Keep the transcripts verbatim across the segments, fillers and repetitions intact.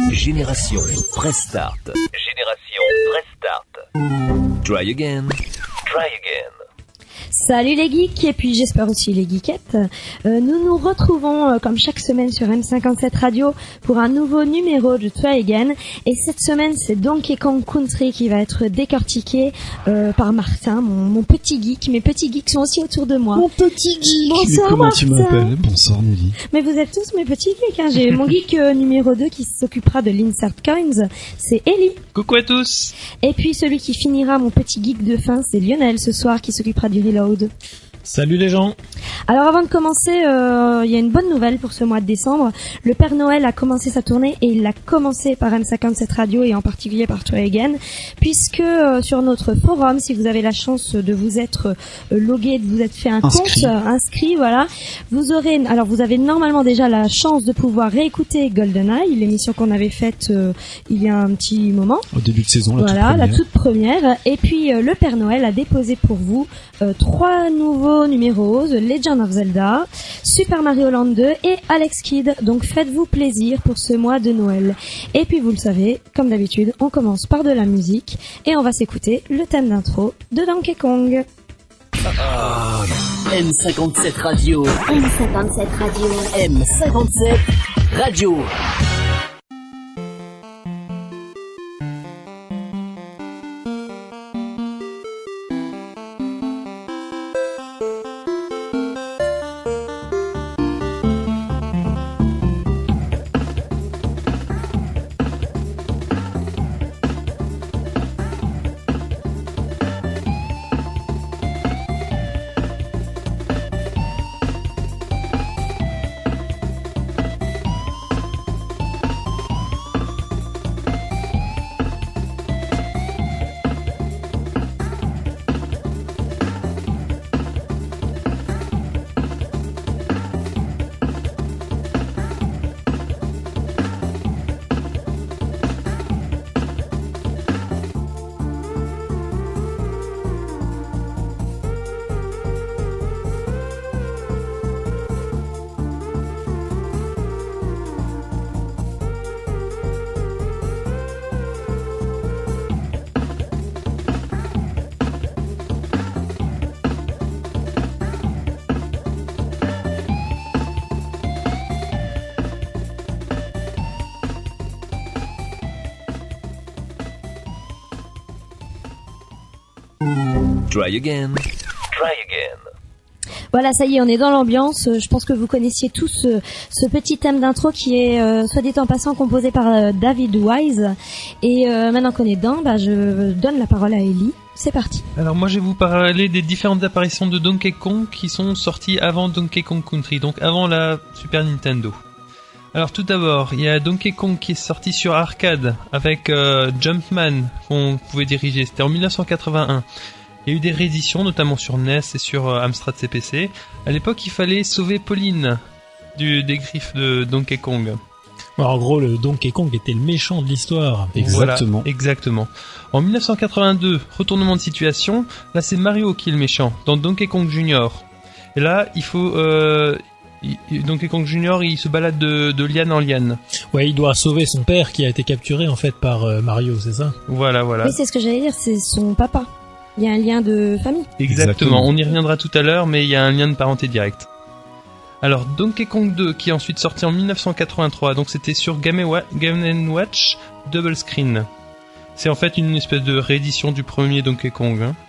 Génération Press Start. Génération Press Start. Try again. Try again. Salut les geeks, et puis j'espère aussi les geekettes. Euh, nous nous retrouvons euh, comme chaque semaine sur M cinquante-sept Radio pour un nouveau numéro de Try Again. Et cette semaine, c'est Donkey Kong Country qui va être décortiqué euh, par Martin, mon, mon petit geek. Mes petits geeks sont aussi autour de moi. Mon petit geek. Bonsoir comment Martin. tu m'appelles? Bonsoir Nelly. Mais vous êtes tous mes petits geeks. Hein. J'ai mon geek euh, numéro deux qui s'occupera de l'Insert Coins, c'est Ellie. Coucou à tous. Et puis celui qui finira mon petit geek de fin, c'est Lionel ce soir qui s'occupera du Reload. Salut les gens. Alors avant de commencer, il euh, y a une bonne nouvelle pour ce mois de décembre. Le Père Noël a commencé sa tournée et il a commencé par M cinquante-sept Radio et en particulier par Try Again, puisque euh, sur notre forum, si vous avez la chance de vous être euh, logué, de vous être fait un inscrit. compte, euh, inscrit, voilà, vous aurez, alors vous avez normalement déjà la chance de pouvoir réécouter GoldenEye, l'émission qu'on avait faite euh, il y a un petit moment. Au début de saison, la voilà, toute première. la toute première. Et puis euh, le Père Noël a déposé pour vous euh, trois nouveaux numéros, The Legend of Zelda, Super Mario Land deux et Alex Kidd. Donc faites-vous plaisir pour ce mois de Noël. Et puis vous le savez, comme d'habitude, on commence par de la musique et on va s'écouter le thème d'intro de Donkey Kong. Ah, M cinquante-sept Radio. M cinquante-sept Radio. M cinquante-sept Radio. Try again. Try again. Voilà, ça y est, on est dans l'ambiance. Je pense que vous connaissiez tous ce, ce petit thème d'intro qui est, euh, soit dit en passant, composé par euh, David Wise. Et euh, maintenant qu'on est dedans, bah, je donne la parole à Ellie. C'est parti. Alors moi je vais vous parler des différentes apparitions de Donkey Kong qui sont sorties avant Donkey Kong Country, donc avant la Super Nintendo. Alors tout d'abord, il y a Donkey Kong qui est sorti sur arcade avec euh, Jumpman qu'on pouvait diriger, c'était en dix-neuf cent quatre-vingt-un. Il y a eu des rééditions, notamment sur N E S et sur euh, Amstrad C P C. À l'époque, il fallait sauver Pauline du, des griffes de Donkey Kong. Alors, en gros, le Donkey Kong était le méchant de l'histoire. Exactement. Voilà, exactement. En dix-neuf cent quatre-vingt-deux, retournement de situation, là c'est Mario qui est le méchant, dans Donkey Kong Junior. Et là, il faut... Euh, il, Donkey Kong Junior, il se balade de, de liane en liane. Ouais, il doit sauver son père qui a été capturé en fait par euh, Mario, c'est ça? Voilà, voilà. Oui, c'est ce que j'allais dire, c'est son papa. Il y a un lien de famille. Exactement. Exactement. On y reviendra tout à l'heure, mais il y a un lien de parenté direct. Alors, Donkey Kong deux, qui est ensuite sorti en dix-neuf cent quatre-vingt-trois, donc c'était sur Game and Watch Double Screen. C'est en fait une espèce de réédition du premier Donkey Kong. Hein.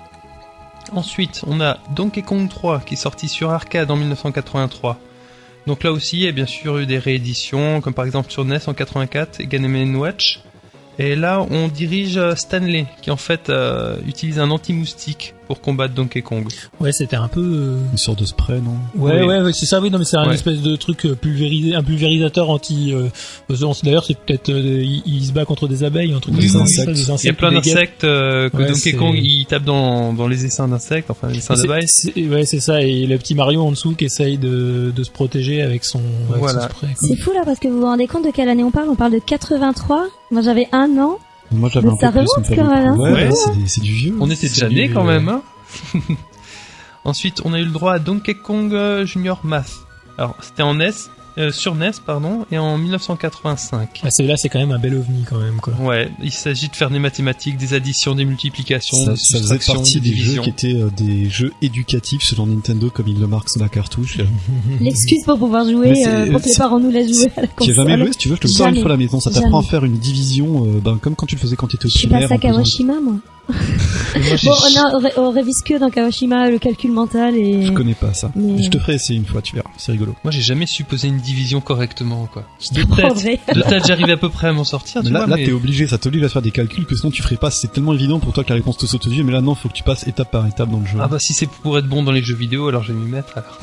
Ensuite, on a Donkey Kong trois, qui est sorti sur arcade en dix-neuf cent quatre-vingt-trois. Donc là aussi, il y a bien sûr eu des rééditions, comme par exemple sur N E S en quatre-vingt-quatre et Game and Watch. Et là, on dirige Stanley, qui en fait euh, utilise un anti-moustique pour combattre Donkey Kong. Ouais, c'était un peu... Euh... Une sorte de spray, non? Ouais, oui. ouais, ouais, c'est ça, oui, non, mais c'est un Ouais. espèce de truc pulvérisé, un pulvérisateur anti... Euh, d'ailleurs, c'est peut-être... Euh, il, il se bat contre des abeilles, un truc Oui, comme oui, ça, oui. des insectes. Il y a plein des guêpes. d'insectes euh, que Ouais, Donkey c'est- Kong il tape dans, dans les essaims d'insectes, enfin les essaims C'est- d'abeilles. c'est- Ouais, c'est ça, et le petit Mario en dessous qui essaye de, de se protéger avec son, avec Voilà. son spray. quoi. C'est fou là parce que vous vous rendez compte de quelle année on parle? On parle de quatre-vingt-trois. Moi j'avais un an. Moi j'avais Mais un ça peu plus, remonte ça me fait quand même, hein. beaucoup. Ouais, Ouais. ouais, c'est, des- c'est du vieux. On était C'est déjà du- nés quand même, hein. Ensuite, on a eu le droit à Donkey Kong euh, Junior Math. Alors, c'était en N E S, euh, sur N E S, pardon, et en mille neuf cent quatre-vingt-cinq. Ah, celui-là, c'est quand même un bel ovni, quand même, quoi. Ouais, il s'agit de faire des mathématiques, des additions, des multiplications, Ça, des ça faisait soustractions, partie des jeux divisions. qui étaient euh, des jeux éducatifs selon Nintendo, comme il le marque sur la cartouche. L'excuse pour pouvoir Mais jouer, c'est- euh, pour que les c'est- parents nous laissent jouer à la Tu console. as jamais joué, si tu veux, je te le sors une Jamais. fois à la maison. Ça t'apprend Jamais. à faire une division, euh, ben, comme quand tu le faisais quand tu étais au Je suis primaire. passée à en faisant- Kawashima, moi. Moi, j'ai- Bon, on a, on, ré- on révise que dans Kawashima le calcul mental et... Je connais pas ça. Mais- Je te ferai essayer une fois, tu verras. C'est rigolo. Moi, j'ai jamais su poser une division correctement, quoi. Je t'apprendrai. De tête, j'arrivais à peu près à m'en sortir, tu là, vois, là mais... t'es obligé, ça t'oblige à faire des calculs que sinon tu ferais pas. C'est tellement évident pour toi que la réponse te saute aux yeux, mais là non, faut que tu passes étape par étape dans le jeu. Ah bah si c'est pour être bon dans les jeux vidéo, alors je vais m'y mettre. Alors.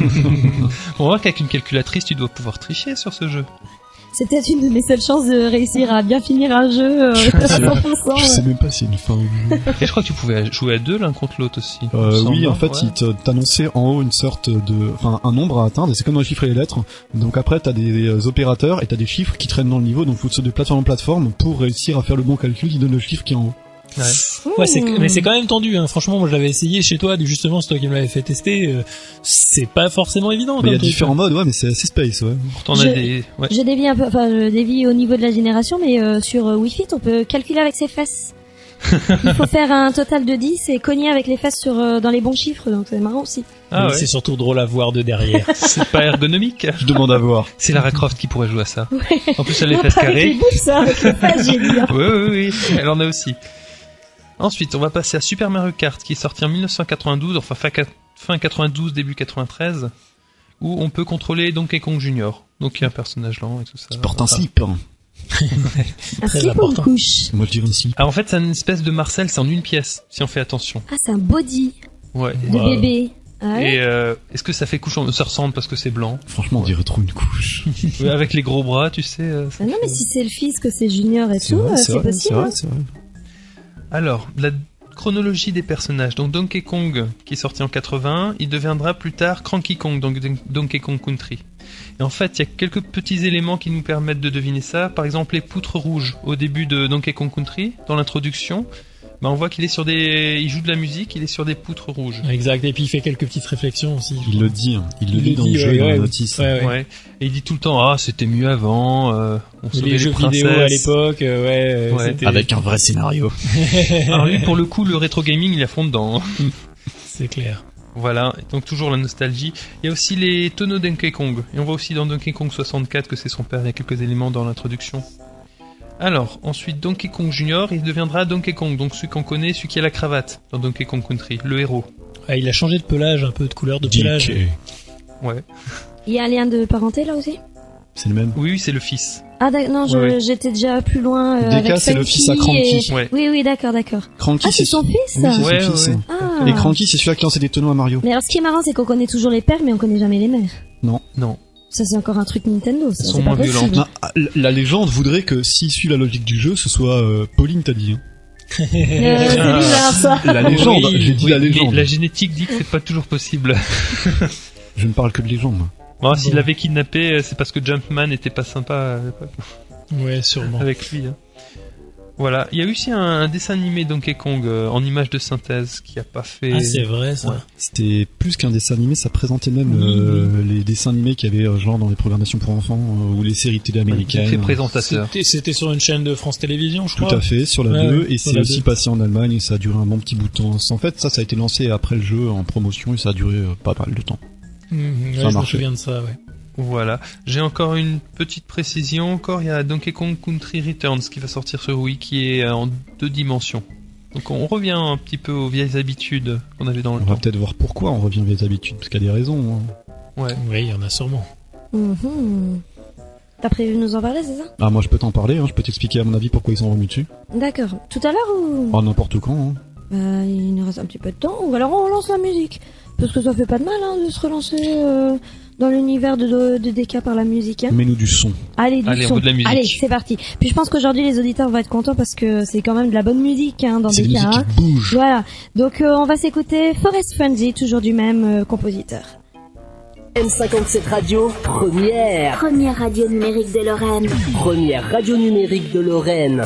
On voit qu'avec une calculatrice, tu dois pouvoir tricher sur ce jeu. C'est peut-être une de mes seules chances de réussir à bien finir un jeu euh, à cent pour cent. Je sais même pas s'il y a une fin. Et je crois que tu pouvais jouer à deux l'un contre l'autre aussi. Euh, Il me oui, semble, en fait, ouais. il te- t'annonçait en haut une sorte de, enfin, un nombre à atteindre, et c'est comme dans les chiffres et les lettres. Donc après, t'as des euh, opérateurs et t'as des chiffres qui traînent dans le niveau, donc faut sauter de plateforme en plateforme pour réussir à faire le bon calcul qui donne le chiffre qui est en haut. Ouais. Ouais, c'est, Mmh. mais c'est quand même tendu, hein. Franchement, moi, je l'avais essayé chez toi, justement, c'est toi qui me l'avais fait tester, euh, c'est pas forcément évident, Mais il y a comme truc. différents modes, ouais, mais c'est assez space, ouais. Pourtant on Je- a des... Ouais. Je dévie un peu, enfin je dévie au niveau de la génération, mais euh, sur euh, Wii Fit, on peut calculer avec ses fesses. Il faut faire un total de dix et cogner avec les fesses sur euh, dans les bons chiffres, donc c'est marrant aussi. Ah Mais ouais. c'est surtout drôle à voir de derrière. C'est pas ergonomique. Je demande à voir. C'est Lara Croft qui pourrait jouer à ça. En plus, elle les Non, fesses pas avec les carrées. boules, ça, avec les fesses, j'ai dit. hein. Oui, oui, oui, elle en a aussi. Ensuite, on va passer à Super Mario Kart, qui est sorti en mille neuf cent quatre-vingt-douze, enfin fin quat- fin quatre-vingt-douze, début quatre-vingt-treize, où on peut contrôler Donkey Kong Junior. Donc il y a un personnage lent et tout ça. Il porte un Enfin, slip. Un Très slip ou une important. couche? Moi, je dirais un slip. Ah, en fait, c'est une espèce de Marcel, c'est en une pièce, si on fait attention. Ah, c'est un body Ouais. de Wow. bébé. Ah ouais. Et euh, est-ce que ça fait couche? Ça ressemble parce que c'est blanc. Franchement, on dirait trop une couche. Ouais, avec les gros bras, tu sais. euh, ça Ah non, mais fait- si c'est le fils, que c'est Junior et C'est tout, vrai, euh, c'est c'est vrai, c'est possible. vrai, hein. c'est vrai. Alors, la chronologie des personnages. Donc Donkey Kong, qui est sorti en quatre-vingts, il deviendra plus tard Cranky Kong, donc Don- Donkey Kong Country. Et en fait, il y a quelques petits éléments qui nous permettent de deviner ça. Par exemple, les poutres rouges au début de Donkey Kong Country, dans l'introduction. Bah, on voit qu'il est sur des, il joue de la musique, il est sur des poutres rouges. Exact. Et puis il fait quelques petites réflexions aussi. Il le dit, hein. il le Il dit le dans dit, le jeu ouais, et dans ouais, la oui. notice. Ouais, ouais. Ouais. Et il dit tout le temps, ah, c'était mieux avant, euh, on Et sauvait les jeux vidéo à princesses. l'époque, euh, ouais, euh, Ouais. c'était, Avec un vrai scénario. Alors lui, pour le coup, le rétro gaming, il est à fond dedans. hein. c'est clair. Voilà, donc toujours la nostalgie. Il y a aussi les tonneaux Donkey Kong. Et on voit aussi dans Donkey Kong soixante-quatre que c'est son père, il y a quelques éléments dans l'introduction. Alors, ensuite Donkey Kong Junior, il deviendra Donkey Kong, donc celui qu'on connaît, celui qui a la cravate dans Donkey Kong Country, le héros. Ah, il a changé de pelage, un peu de couleur de pelage. D K. Ouais. Il y a un lien de parenté là aussi? C'est le même. Oui, oui, c'est le fils. Ah d'accord, non, je- Ouais, ouais. j'étais déjà plus loin euh, D K, avec c'est le Funky fils à Cranky. et- Ouais. Oui, oui, d'accord, d'accord. Cranky, Ah, c'est son fils Oui, c'est Ouais, son ouais, fils. ouais. Ah. Et Cranky, c'est celui qui lançait des tonneaux à Mario. Mais alors, ce qui est marrant, c'est qu'on connaît toujours les pères, mais on connaît jamais les mères. Non. Ça, c'est encore un truc Nintendo, ça, Elles sont c'est pas moins possible. violentes. Ah, la- la légende voudrait que s'il suit la logique du jeu, ce soit euh, Pauline t'a dit. hein. Euh, c'est bizarre, ça. La légende, Oui, j'ai dit oui, la mais légende. la génétique dit que c'est pas toujours possible. Je ne parle que de légende. moi. Bon, s'il l'avait kidnappé, c'est parce que Jumpman était pas sympa à l'époque. Ouais, sûrement. Avec lui. Hein. Voilà, il y a eu aussi un, un dessin animé Donkey Kong euh, en image de synthèse qui a pas fait. Ah, c'est vrai, ça. Ouais. C'était plus qu'un dessin animé, ça présentait même Oui, euh, les dessins animés qu'il y avait euh, genre dans les programmations pour enfants euh, ou les séries télé Il américaines. fait présentateur. C'était, c'était sur une chaîne de France Télévisions, je Tout crois. à fait, sur la Ouais, deux, ouais, et sur c'est la aussi deux. passé en Allemagne et ça a duré un bon petit bout de temps. En fait, ça, ça a été lancé après le jeu en promotion et ça a duré euh, pas mal de temps. Mmh, ouais, Ça a je me marché. souviens de ça, ouais. Voilà. J'ai encore une petite précision. Encore, il y a Donkey Kong Country Returns qui va sortir sur Wii, qui est en deux dimensions. Donc on revient un petit peu aux vieilles habitudes qu'on avait dans le On va temps. peut-être voir pourquoi on revient aux habitudes, parce qu'il y a des raisons. hein. Ouais. Oui, il y en a sûrement. Mhm. T'as prévu de nous en parler, c'est ça? Ah, moi je peux t'en parler, hein, je peux t'expliquer à mon avis pourquoi ils sont revenus dessus. D'accord. Tout à l'heure ou? Ah, n'importe quand. Hein. Bah, il nous reste un petit peu de temps. Ou alors on lance la musique. Parce que ça fait pas de mal, hein, de se relancer euh, dans l'univers de, de, de D K par la musique. Hein. Mets-nous du son. Allez, du Allez, on son. veut de la musique. Allez, c'est parti. Puis je pense qu'aujourd'hui les auditeurs vont être contents parce que c'est quand même de la bonne musique hein, dans C'est D des K. musiques Hein. qui bougent. Voilà. Donc euh, on va s'écouter Forest Frenzy, toujours du même euh, compositeur. M cinquante-sept Radio, première, Première radio numérique de Lorraine. première radio numérique de Lorraine.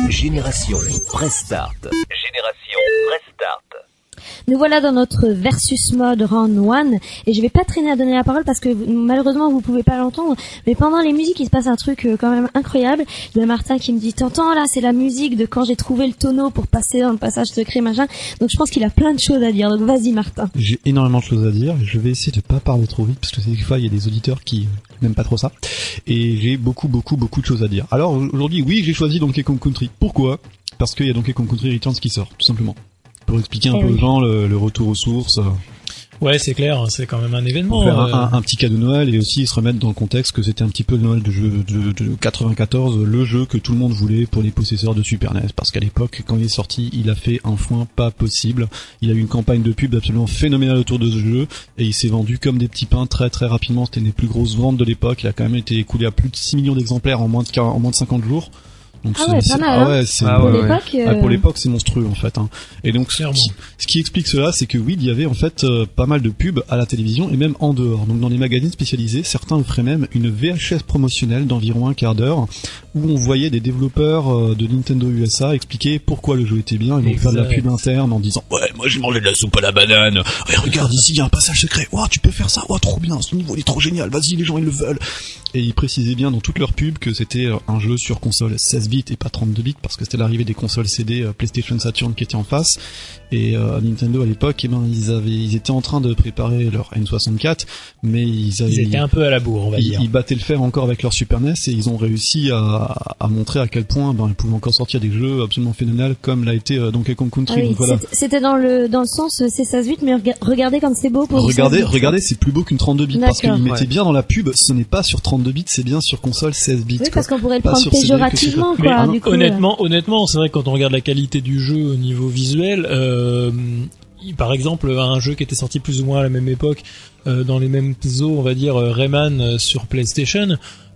Génération Prestart. Génération Prestart. Nous voilà dans notre versus mode round one et je vais pas traîner à donner la parole parce que malheureusement vous pouvez pas l'entendre, mais pendant les musiques il se passe un truc euh, quand même incroyable. Il y a Martin qui me dit t'entends là, c'est la musique de quand j'ai trouvé le tonneau pour passer dans le passage secret machin. Donc je pense qu'il a plein de choses à dire. Donc vas-y Martin. J'ai énormément de choses à dire, je vais essayer de pas parler trop vite parce que des fois il y a des auditeurs qui n'aiment pas trop ça et j'ai beaucoup beaucoup beaucoup de choses à dire. Alors aujourd'hui oui, j'ai choisi Donkey Kong Country. Pourquoi ? Parce qu'il y a Donkey Kong Country Returns qui sort, tout simplement. Pour expliquer un eh peu oui. aux gens le, le retour aux sources. Ouais, c'est clair, c'est quand même un événement. Pour faire euh... un, un, un petit cadeau de Noël et aussi se remettre dans le contexte que c'était un petit peu le Noël de, jeu, de, de quatre-vingt-quatorze, le jeu que tout le monde voulait pour les possesseurs de Super N E S. Parce qu'à l'époque, quand il est sorti, il a fait un foin pas possible. Il a eu une campagne de pub absolument phénoménale autour de ce jeu et il s'est vendu comme des petits pains très très rapidement. C'était une des plus grosses ventes de l'époque. Il a quand même été écoulé à plus de six millions d'exemplaires en moins de, en moins de cinquante jours. Donc ah ouais, pas mal. Ah ouais, c'est ah ouais, pour ouais. l'époque. Euh... Ah, pour l'époque, c'est monstrueux en fait. Hein. Et donc, ce qui, ce qui explique cela, c'est que oui, il y avait en fait euh, pas mal de pubs à la télévision et même en dehors. Donc, dans les magazines spécialisés, certains offraient même une V H S promotionnelle d'environ un quart d'heure où on voyait des développeurs euh, de Nintendo U S A expliquer pourquoi le jeu était bien et donc faire de la pub interne en disant ouais, moi j'ai mangé de la soupe à la banane. Et regarde ici, il y a un passage secret. Ouah, tu peux faire ça. Ouah, trop bien. Ce niveau il est trop génial. Vas-y, les gens ils le veulent. Et ils précisaient bien dans toutes leurs pubs que c'était un jeu sur console seize bits et pas trente-deux bits parce que c'était l'arrivée des consoles C D euh, PlayStation Saturn qui étaient en face et euh, Nintendo à l'époque eh ben ils avaient ils étaient en train de préparer leur N soixante-quatre mais ils avaient ils étaient un peu à la bourre on va ils, dire ils battaient le fer encore avec leur Super N E S et ils ont réussi à, à montrer à quel point ben ils pouvaient encore sortir des jeux absolument phénoménaux comme l'a été euh, Donkey Kong Country. Ah oui, donc, voilà. C'était dans le dans le sens c'est seize bits mais regardez comme c'est beau pour regardez regardez c'est plus beau qu'une trente-deux bits parce qu'ils mettaient ouais. bien dans la pub ce n'est pas sur trente-deux bits c'est bien sur console seize bits. Oui, quoi. parce qu'on pourrait le pas prendre péjorativement quoi. Mais, du coup, honnêtement, honnêtement, c'est vrai que quand on regarde la qualité du jeu au niveau visuel, euh, par exemple, un jeu qui était sorti plus ou moins à la même époque, euh, dans les mêmes eaux, on va dire Rayman euh, sur PlayStation.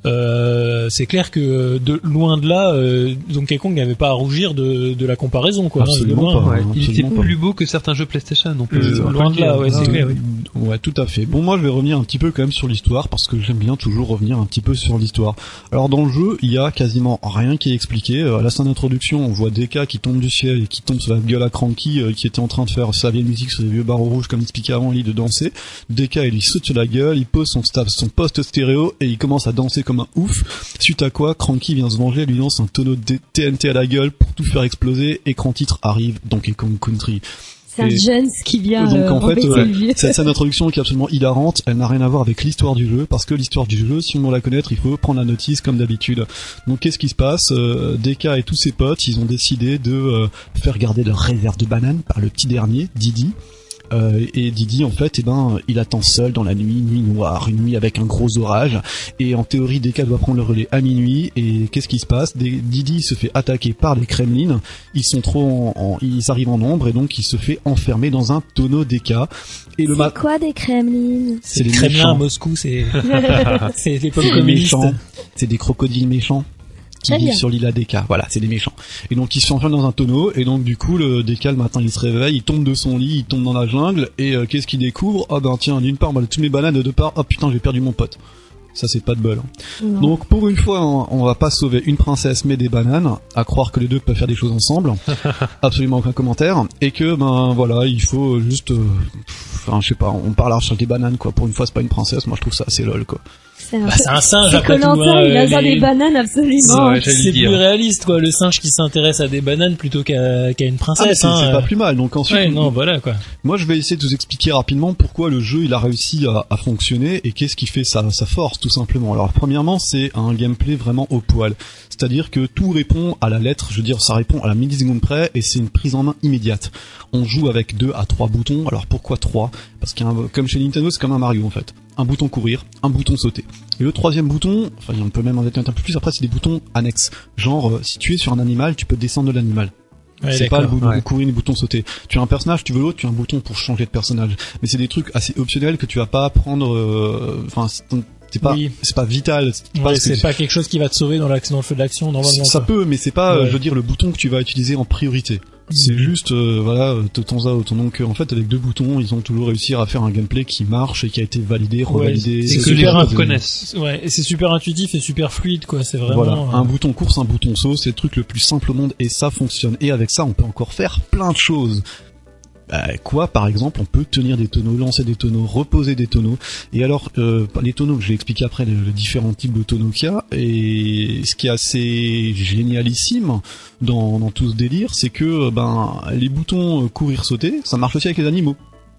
Euh, c'est clair que de loin de là, euh, Donkey Kong n'avait pas à rougir de, de la comparaison, quoi. Absolument hein, pas, ouais, absolument il était pas. plus beau que certains jeux PlayStation, donc euh, euh, loin de là, ouais, c'est ah, clair. Oui. Ouais, tout à fait. Bon, moi, je vais revenir un petit peu quand même sur l'histoire parce que j'aime bien toujours revenir un petit peu sur l'histoire. Alors, dans le jeu, il y a quasiment rien qui est expliqué. À la scène d'introduction, on voit D K qui tombe du ciel et qui tombe sur la gueule à Cranky, euh, qui était en train de faire sa vieille musique sur les vieux barreaux rouges, comme il expliquait avant, il de danser. D K, il lui saute sur la gueule, il pose son, son poste stéréo et il commence à danser comme un ouf. Suite à quoi, Cranky vient se venger, lui lance un tonneau de T N T à la gueule pour tout faire exploser. Écran titre arrive, Donkey Kong Country. C'est un Jones qui vient donc euh, en fait euh, cette scène d'introduction qui est absolument hilarante, elle n'a rien à voir avec l'histoire du jeu parce que l'histoire du jeu, si on veut la connaître, il faut prendre la notice comme d'habitude. Donc qu'est-ce qui se passe euh, D K et tous ses potes, ils ont décidé de euh, faire garder leur réserve de bananes par le petit dernier, Didi. Euh, et Didi en fait eh ben il attend seul dans la nuit, nuit noire, une nuit avec un gros orage et en théorie D K doit prendre le relais à minuit et qu'est-ce qui se passe? Didi se fait attaquer par les Kremlin, ils sont trop en, en, ils arrivent en nombre et donc il se fait enfermer dans un tonneau D K et le C'est mat- quoi des Kremlin? C'est les Kremlin à Moscou, c'est c'est l'époque communiste. Méchants. C'est des crocodiles méchants qui Très vivent bien. sur l'île à D K. Voilà, c'est des méchants. Et donc, il se enferme dans un tonneau, et donc, du coup, le D K, le matin, il se réveille, il tombe de son lit, il tombe dans la jungle, et euh, qu'est-ce qu'il découvre? Ah ben, tiens, d'une part, bah, toutes mes bananes, de deux parts, oh putain, j'ai perdu mon pote. Ça, c'est pas de bol. Hein. Non. Donc, pour une fois, on, on va pas sauver une princesse, mais des bananes, à croire que les deux peuvent faire des choses ensemble. Absolument aucun commentaire. Et que, ben, voilà, il faut juste, euh, enfin, je sais pas, on parle sur des bananes, quoi. Pour une fois, c'est pas une princesse, moi, je trouve ça assez lol, quoi. C'est un, Bah, c'est un singe c'est après tout. Koh-Lanta, Hein, il a les... des bananes absolument. Ouais, j'allais c'est le dire. plus réaliste, quoi. Le singe qui s'intéresse à des bananes plutôt qu'à, qu'à une Ah, mais princesse. c'est, hein. c'est pas plus mal. Donc ensuite, Ouais, non, voilà, quoi. moi, je vais essayer de vous expliquer rapidement pourquoi le jeu il a réussi à, à fonctionner et qu'est-ce qui fait sa, sa force, tout simplement. Alors, premièrement, c'est un gameplay vraiment au poil. C'est-à-dire que tout répond à la lettre, je veux dire, ça répond à la milliseconde près et c'est une prise en main immédiate. On joue avec deux à trois boutons. Alors, pourquoi trois? Parce qu'un, comme chez Nintendo, c'est comme un Mario, en fait. Un bouton courir, un bouton sauter. Et le troisième bouton, enfin, on peut même en détailler un peu plus, après, c'est des boutons annexes. Genre, euh, si tu es sur un animal, tu peux descendre de l'animal. Ouais, c'est d'accord, pas le bouton ouais. courir ni le bouton sauter. Tu as un personnage, tu veux l'autre, tu as un bouton pour changer de personnage. Mais c'est des trucs assez optionnels que tu vas pas prendre, euh, enfin, c'est, c'est pas, Oui. c'est pas vital. C'est, Ouais, pas, c'est pas quelque chose qui va te sauver dans l'action, dans le feu de l'action, normalement. ça quoi. peut, mais c'est pas, Ouais. euh, je veux dire, le bouton que tu vas utiliser en priorité. C'est juste, euh, voilà, de temps à autre. Donc, euh, en fait, avec deux boutons, ils ont toujours réussi à faire un gameplay qui marche et qui a été validé, revalidé. Ouais, c'est que super les gens intuitif. connaissent. Ouais, et c'est super intuitif et super fluide, quoi. C'est vraiment. Voilà, euh, un bouton course, un bouton saut, c'est le truc le plus simple au monde et ça fonctionne. Et avec ça, on peut encore faire plein de choses. Bah, quoi, par exemple, on peut tenir des tonneaux, lancer des tonneaux, reposer des tonneaux. Et alors, euh, les tonneaux, je vais expliquer après les, les différents types de tonneaux qu'il y a. Et ce qui est assez génialissime dans, dans tout ce délire, c'est que ben les boutons courir, sauter, ça marche aussi avec les animaux.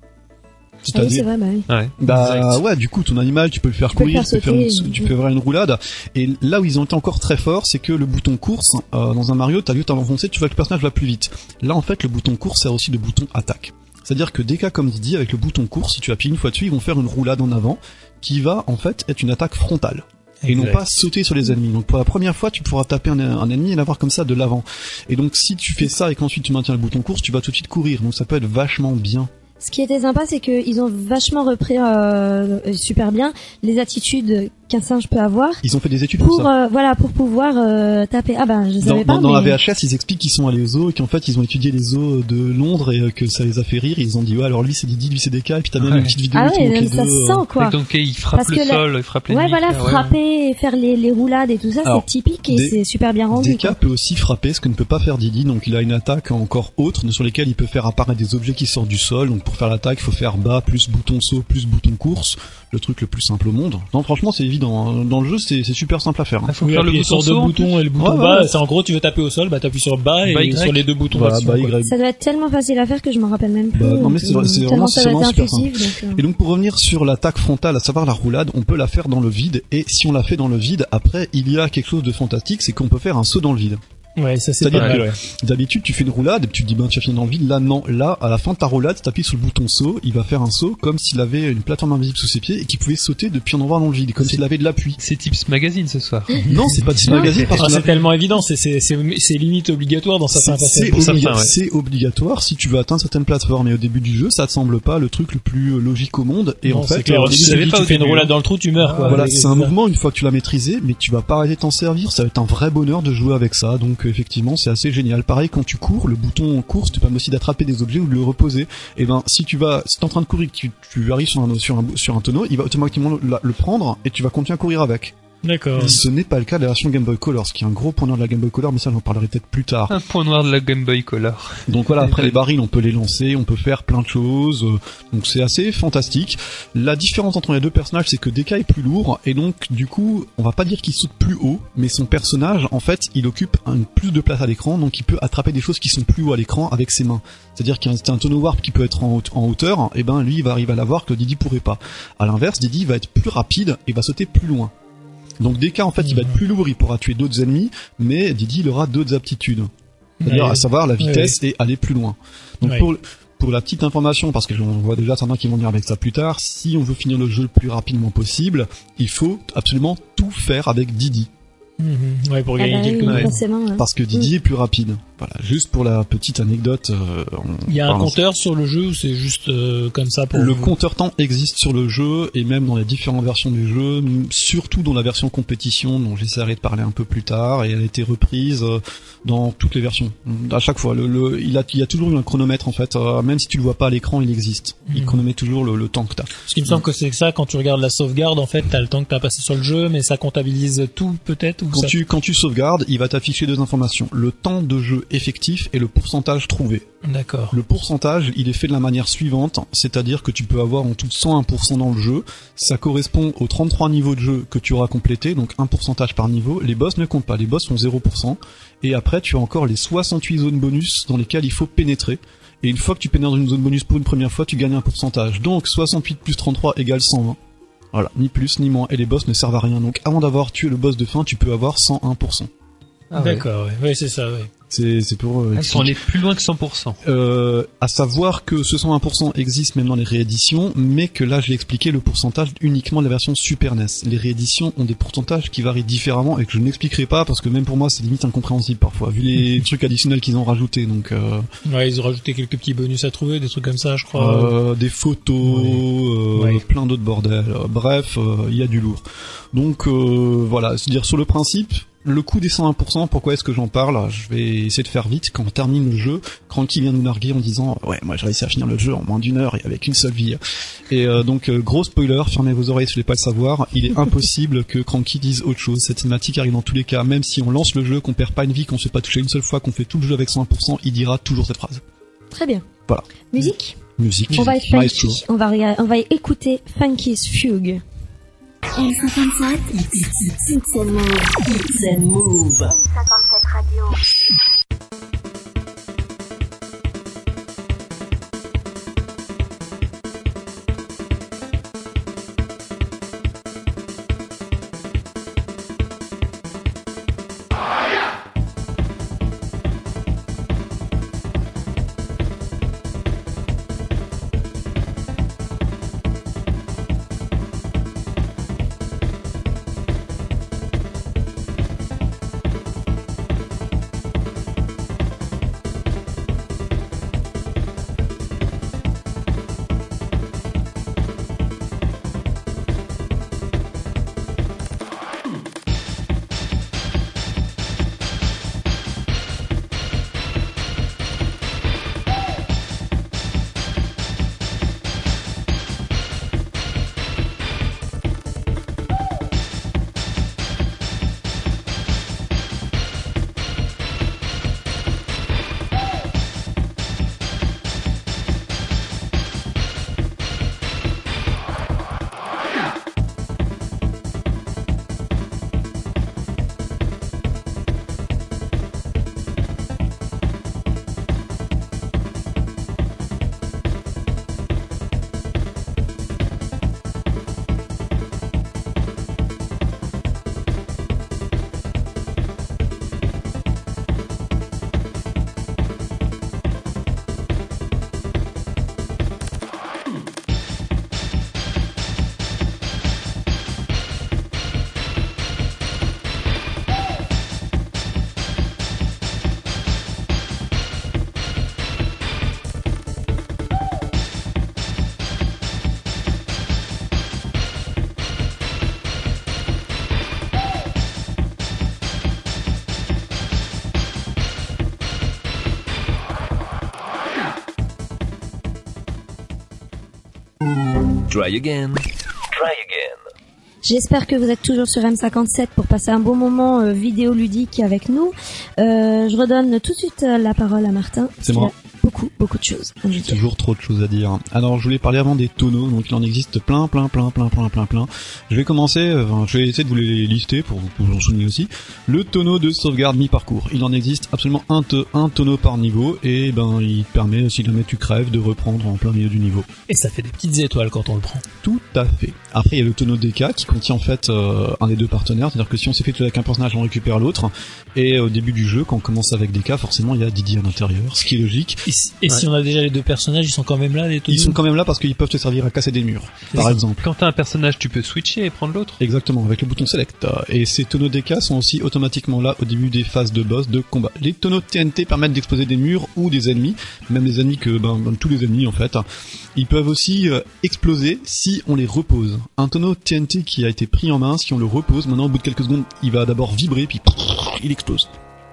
Ah oui, c'est vrai, bah oui. Ouais. Bah Exact. ouais, du coup ton animal tu peux le faire Tu peux le courir, faire tu peux faire, sauter, une, et- tu peux faire une roulade. Et là où ils ont été encore très forts, c'est que le bouton course euh, dans un Mario, t'as vu t'avancer, tu vois que le personnage va plus vite. Là en fait le bouton course sert aussi de bouton attaque. C'est-à-dire que des cas comme Didi avec le bouton course, si tu appuies une fois dessus, ils vont faire une roulade en avant qui va en fait être une attaque frontale. Et non Exact. pas sauter sur les ennemis. Donc pour la première fois, tu pourras taper un, un ennemi et l'avoir comme ça de l'avant. Et donc si tu fais ça et qu'ensuite tu maintiens le bouton course, tu vas tout de suite courir. Donc ça peut être vachement bien. Ce qui était sympa, c'est qu'ils ont vachement repris euh, super bien les attitudes qu'un singe peut avoir Ils ont fait des études pour pour ça. euh, voilà pour pouvoir euh, taper. Ah ben je Dans, savais pas. dans, dans mais... la V H S, ils expliquent qu'ils sont allés aux zoos et qu'en fait ils ont étudié les zoos de Londres et euh, que ça les a fait rire. Ils ont dit ouais alors lui c'est Didi, lui c'est D K et puis t'as même Ouais. une petite vidéo Ah qui montre ouais, les ça deux, se euh, sent quoi. Et donc il frappe Parce le que la- sol, il frappe les Ouais, voilà, ouais. frapper, et faire les, les roulades et tout ça, Alors, c'est typique et des- c'est super bien rendu. D K quoi. peut aussi frapper, ce que ne peut pas faire Didi, donc il a une attaque encore autre sur lesquelles il peut faire apparaître des objets qui sortent du sol. Donc pour faire l'attaque, il faut faire bas plus bouton saut plus bouton course, le truc le plus simple au monde. Non franchement c'est évident, dans le jeu c'est c'est super simple à faire. hein. Il faut Oui, faire le appuyer bouton sur deux saut. boutons et le bouton Ouais, bas, ouais. c'est en gros tu veux taper au sol, bah t'appuies sur bas et Bah, Y. sur les deux boutons Voilà, d'action, bah, quoi. Y. Ça doit être tellement facile à faire que je m'en rappelle même plus. Bah, non, mais c'est vrai, c'est Tellement vraiment- ça c'est doit être vraiment super intuitif. Donc, euh, Et donc pour revenir sur l'attaque frontale, à savoir la roulade, on peut la faire dans le vide, et si on la fait dans le vide, après il y a quelque chose de fantastique, c'est qu'on peut faire un saut dans le vide. Ouais, ça c'est C'est-à-dire pas mal, que ouais. d'habitude tu fais une roulade et puis tu te dis ben tu vas finir dans le vide, là non, là à la fin de ta roulade, tu appuies sur le bouton saut, il va faire un saut comme s'il avait une plateforme invisible sous ses pieds et qu'il pouvait sauter depuis un endroit dans le vide, comme C'est- s'il avait de l'appui. C'est Tips Magazine ce soir. Non, c'est pas Disney Magazine parce Ah, que c'est là- tellement évident, c'est c'est c'est c'est limite obligatoire dans certains c'est c'est passages. ça, obliga- ouais. c'est obligatoire si tu veux atteindre certaines plateformes, et au début du jeu ça te semble pas le truc le plus euh, logique au monde, et Non, en c'est fait clair, euh, au début, je tu savais dis, pas tu au fais une début, roulade hein. dans le trou, tu meurs, quoi. voilà, Et- c'est un mouvement une fois que tu l'as maîtrisé, mais tu vas pas arrêter de t'en servir, ça va être un vrai bonheur de jouer avec ça, donc euh, effectivement c'est assez génial. Pareil quand tu cours, le bouton course te permet aussi d'attraper des objets ou de le reposer. Et ben si tu vas, si t'es en train de courir, que tu, tu arrives sur un, sur un sur un tonneau, il va automatiquement le, le prendre et tu vas continuer à courir avec. D'accord. Ce n'est pas le cas de la version Game Boy Color, ce qui est un gros point noir de la Game Boy Color, mais ça j'en parlerai peut-être plus tard. Un point noir de la Game Boy Color. Donc voilà, après les barils, on peut les lancer, on peut faire plein de choses, euh, donc c'est assez fantastique. La différence entre les deux personnages, c'est que D K est plus lourd, et donc du coup, on va pas dire qu'il saute plus haut, mais son personnage, en fait, il occupe un, plus de place à l'écran, donc il peut attraper des choses qui sont plus haut à l'écran avec ses mains. C'est-à-dire qu'il y a un, un tonneau warp qui peut être en, haute- en hauteur, et ben lui, il va arriver à l'avoir que Didi pourrait pas. À l'inverse, Didi va être plus rapide et va sauter plus loin. Donc D K, en fait, il va être plus lourd, il pourra tuer d'autres ennemis, mais Didi, il aura d'autres aptitudes. C'est-à-dire Ouais. à savoir la vitesse et aller plus loin. Donc Ouais. pour pour la petite information, parce que j'en vois déjà certains qui vont venir avec ça plus tard, si on veut finir le jeu le plus rapidement possible, il faut absolument tout faire avec Didi, Mhm. Ouais, pour ah gagner bah quelques oui, minutes. forcément. hein. parce que Didi est plus rapide. Voilà, juste pour la petite anecdote. euh, on Il y a un parle compteur sur le jeu ou c'est juste euh, comme ça pour Le vous compteur temps existe sur le jeu et même dans les différentes versions du jeu, m- surtout dans la version compétition dont j'essaierai de parler un peu plus tard, et elle a été reprise euh, dans toutes les versions. À chaque fois, le, le- il, a, il y a toujours eu un chronomètre en fait, euh, même si tu le vois pas à l'écran, il existe. Il Mhm. chronomètre toujours le, le temps que t'as. Parce qu'il me semble que c'est que ça, quand tu regardes la sauvegarde, en fait, t'as le temps que t'as passé sur le jeu, mais ça comptabilise tout peut-être ou Quand ça... tu, quand tu sauvegardes, il va t'afficher deux informations. Le temps de jeu effectif et le pourcentage trouvé. D'accord. Le pourcentage, il est fait de la manière suivante, c'est-à-dire que tu peux avoir en tout cent un pour cent dans le jeu. Ça correspond aux trente-trois niveaux de jeu que tu auras complété, donc un pourcentage par niveau. Les boss ne comptent pas, les boss sont zéro pour cent. Et après, tu as encore les soixante-huit zones bonus dans lesquelles il faut pénétrer. Et une fois que tu pénètres dans une zone bonus pour une première fois, tu gagnes un pourcentage. Donc soixante-huit plus trente-trois égale cent vingt. Voilà, ni plus ni moins. Et les boss ne servent à rien. Donc avant d'avoir tué le boss de fin, tu peux avoir cent un pour cent. Ah ouais. D'accord, ouais. Ouais, c'est ça, ouais. C'est, c'est pour... euh, Ils sont allés plus loin que cent pour cent. Euh, à savoir que ce cent un pour cent existe même dans les rééditions, mais que là, je l'ai expliqué, le pourcentage uniquement de la version Super N E S. Les rééditions ont des pourcentages qui varient différemment et que je n'expliquerai pas parce que même pour moi, c'est limite incompréhensible parfois, vu les trucs additionnels qu'ils ont rajoutés. Donc, euh, Ouais, ils ont rajouté quelques petits bonus à trouver, des trucs comme ça, je crois. euh, des photos, euh, Ouais. plein d'autres bordels. Euh, Bref, euh, il y a du lourd. Donc, euh, voilà, c'est-à-dire sur le principe, le coup des cent un pour cent, pourquoi est-ce que j'en parle? Je vais essayer de faire vite. Quand on termine le jeu, Cranky vient nous narguer en disant ouais, moi j'ai réussi à finir le jeu en moins d'une heure et avec une seule vie. Et euh, donc euh, gros spoiler, fermez vos oreilles si vous voulez pas le savoir, il est impossible que Cranky dise autre chose. Cette cinématique arrive dans tous les cas, même si on lance le jeu, qu'on perd pas une vie, qu'on se fait pas toucher une seule fois, qu'on fait tout le jeu avec cent un pour cent, il dira toujours cette phrase. Très bien. Voilà. Musique. Musique. On va être funky. On va regarder, on va écouter Funky's Fugue. M cinquante-sept, It's a Move. It's a Move. M cinquante-sept Radio. Try again. Try again. J'espère que vous êtes toujours sur M cinquante-sept pour passer un bon moment euh, vidéoludique avec nous. Euh, je redonne tout de suite euh, la parole à Martin. C'est moi. Beaucoup, beaucoup de choses à nous dire. Toujours trop de choses à dire. Alors, je voulais parler avant des tonneaux, donc il en existe plein, plein, plein, plein, plein, plein, plein. Je vais commencer, enfin, je vais essayer de vous les lister pour, pour vous en souvenir aussi. Le tonneau de sauvegarde mi-parcours. Il en existe absolument un, te, un tonneau par niveau, et ben, il te permet, si jamais tu crèves, de reprendre en plein milieu du niveau. Et ça fait des petites étoiles quand on le prend. Tout à fait. Après, il y a le tonneau D K qui contient en fait euh, un des deux partenaires, c'est-à-dire que si on s'est fait avec un personnage, on récupère l'autre. Et au début du jeu, quand on commence avec D K, forcément, il y a Didi à l'intérieur, ce qui est logique. Et si, et ouais. si on a déjà les deux personnages, ils sont quand même là, les tonneaux. Ils sont quand même là parce qu'ils peuvent te servir à casser des murs, c'est par ça. exemple. Quand t'as un personnage, tu peux switcher et prendre l'autre. Exactement, avec le bouton Select. Et ces tonneaux D K sont aussi automatiquement là au début des phases de boss de combat. Les tonneaux T N T permettent d'exploser des murs ou des ennemis, même des ennemis que, ben, ben tous les ennemis en fait. Ils peuvent aussi euh, exploser si on les repose. Un tonneau T N T qui a été pris en main, si on le repose, maintenant au bout de quelques secondes, il va d'abord vibrer puis il explose.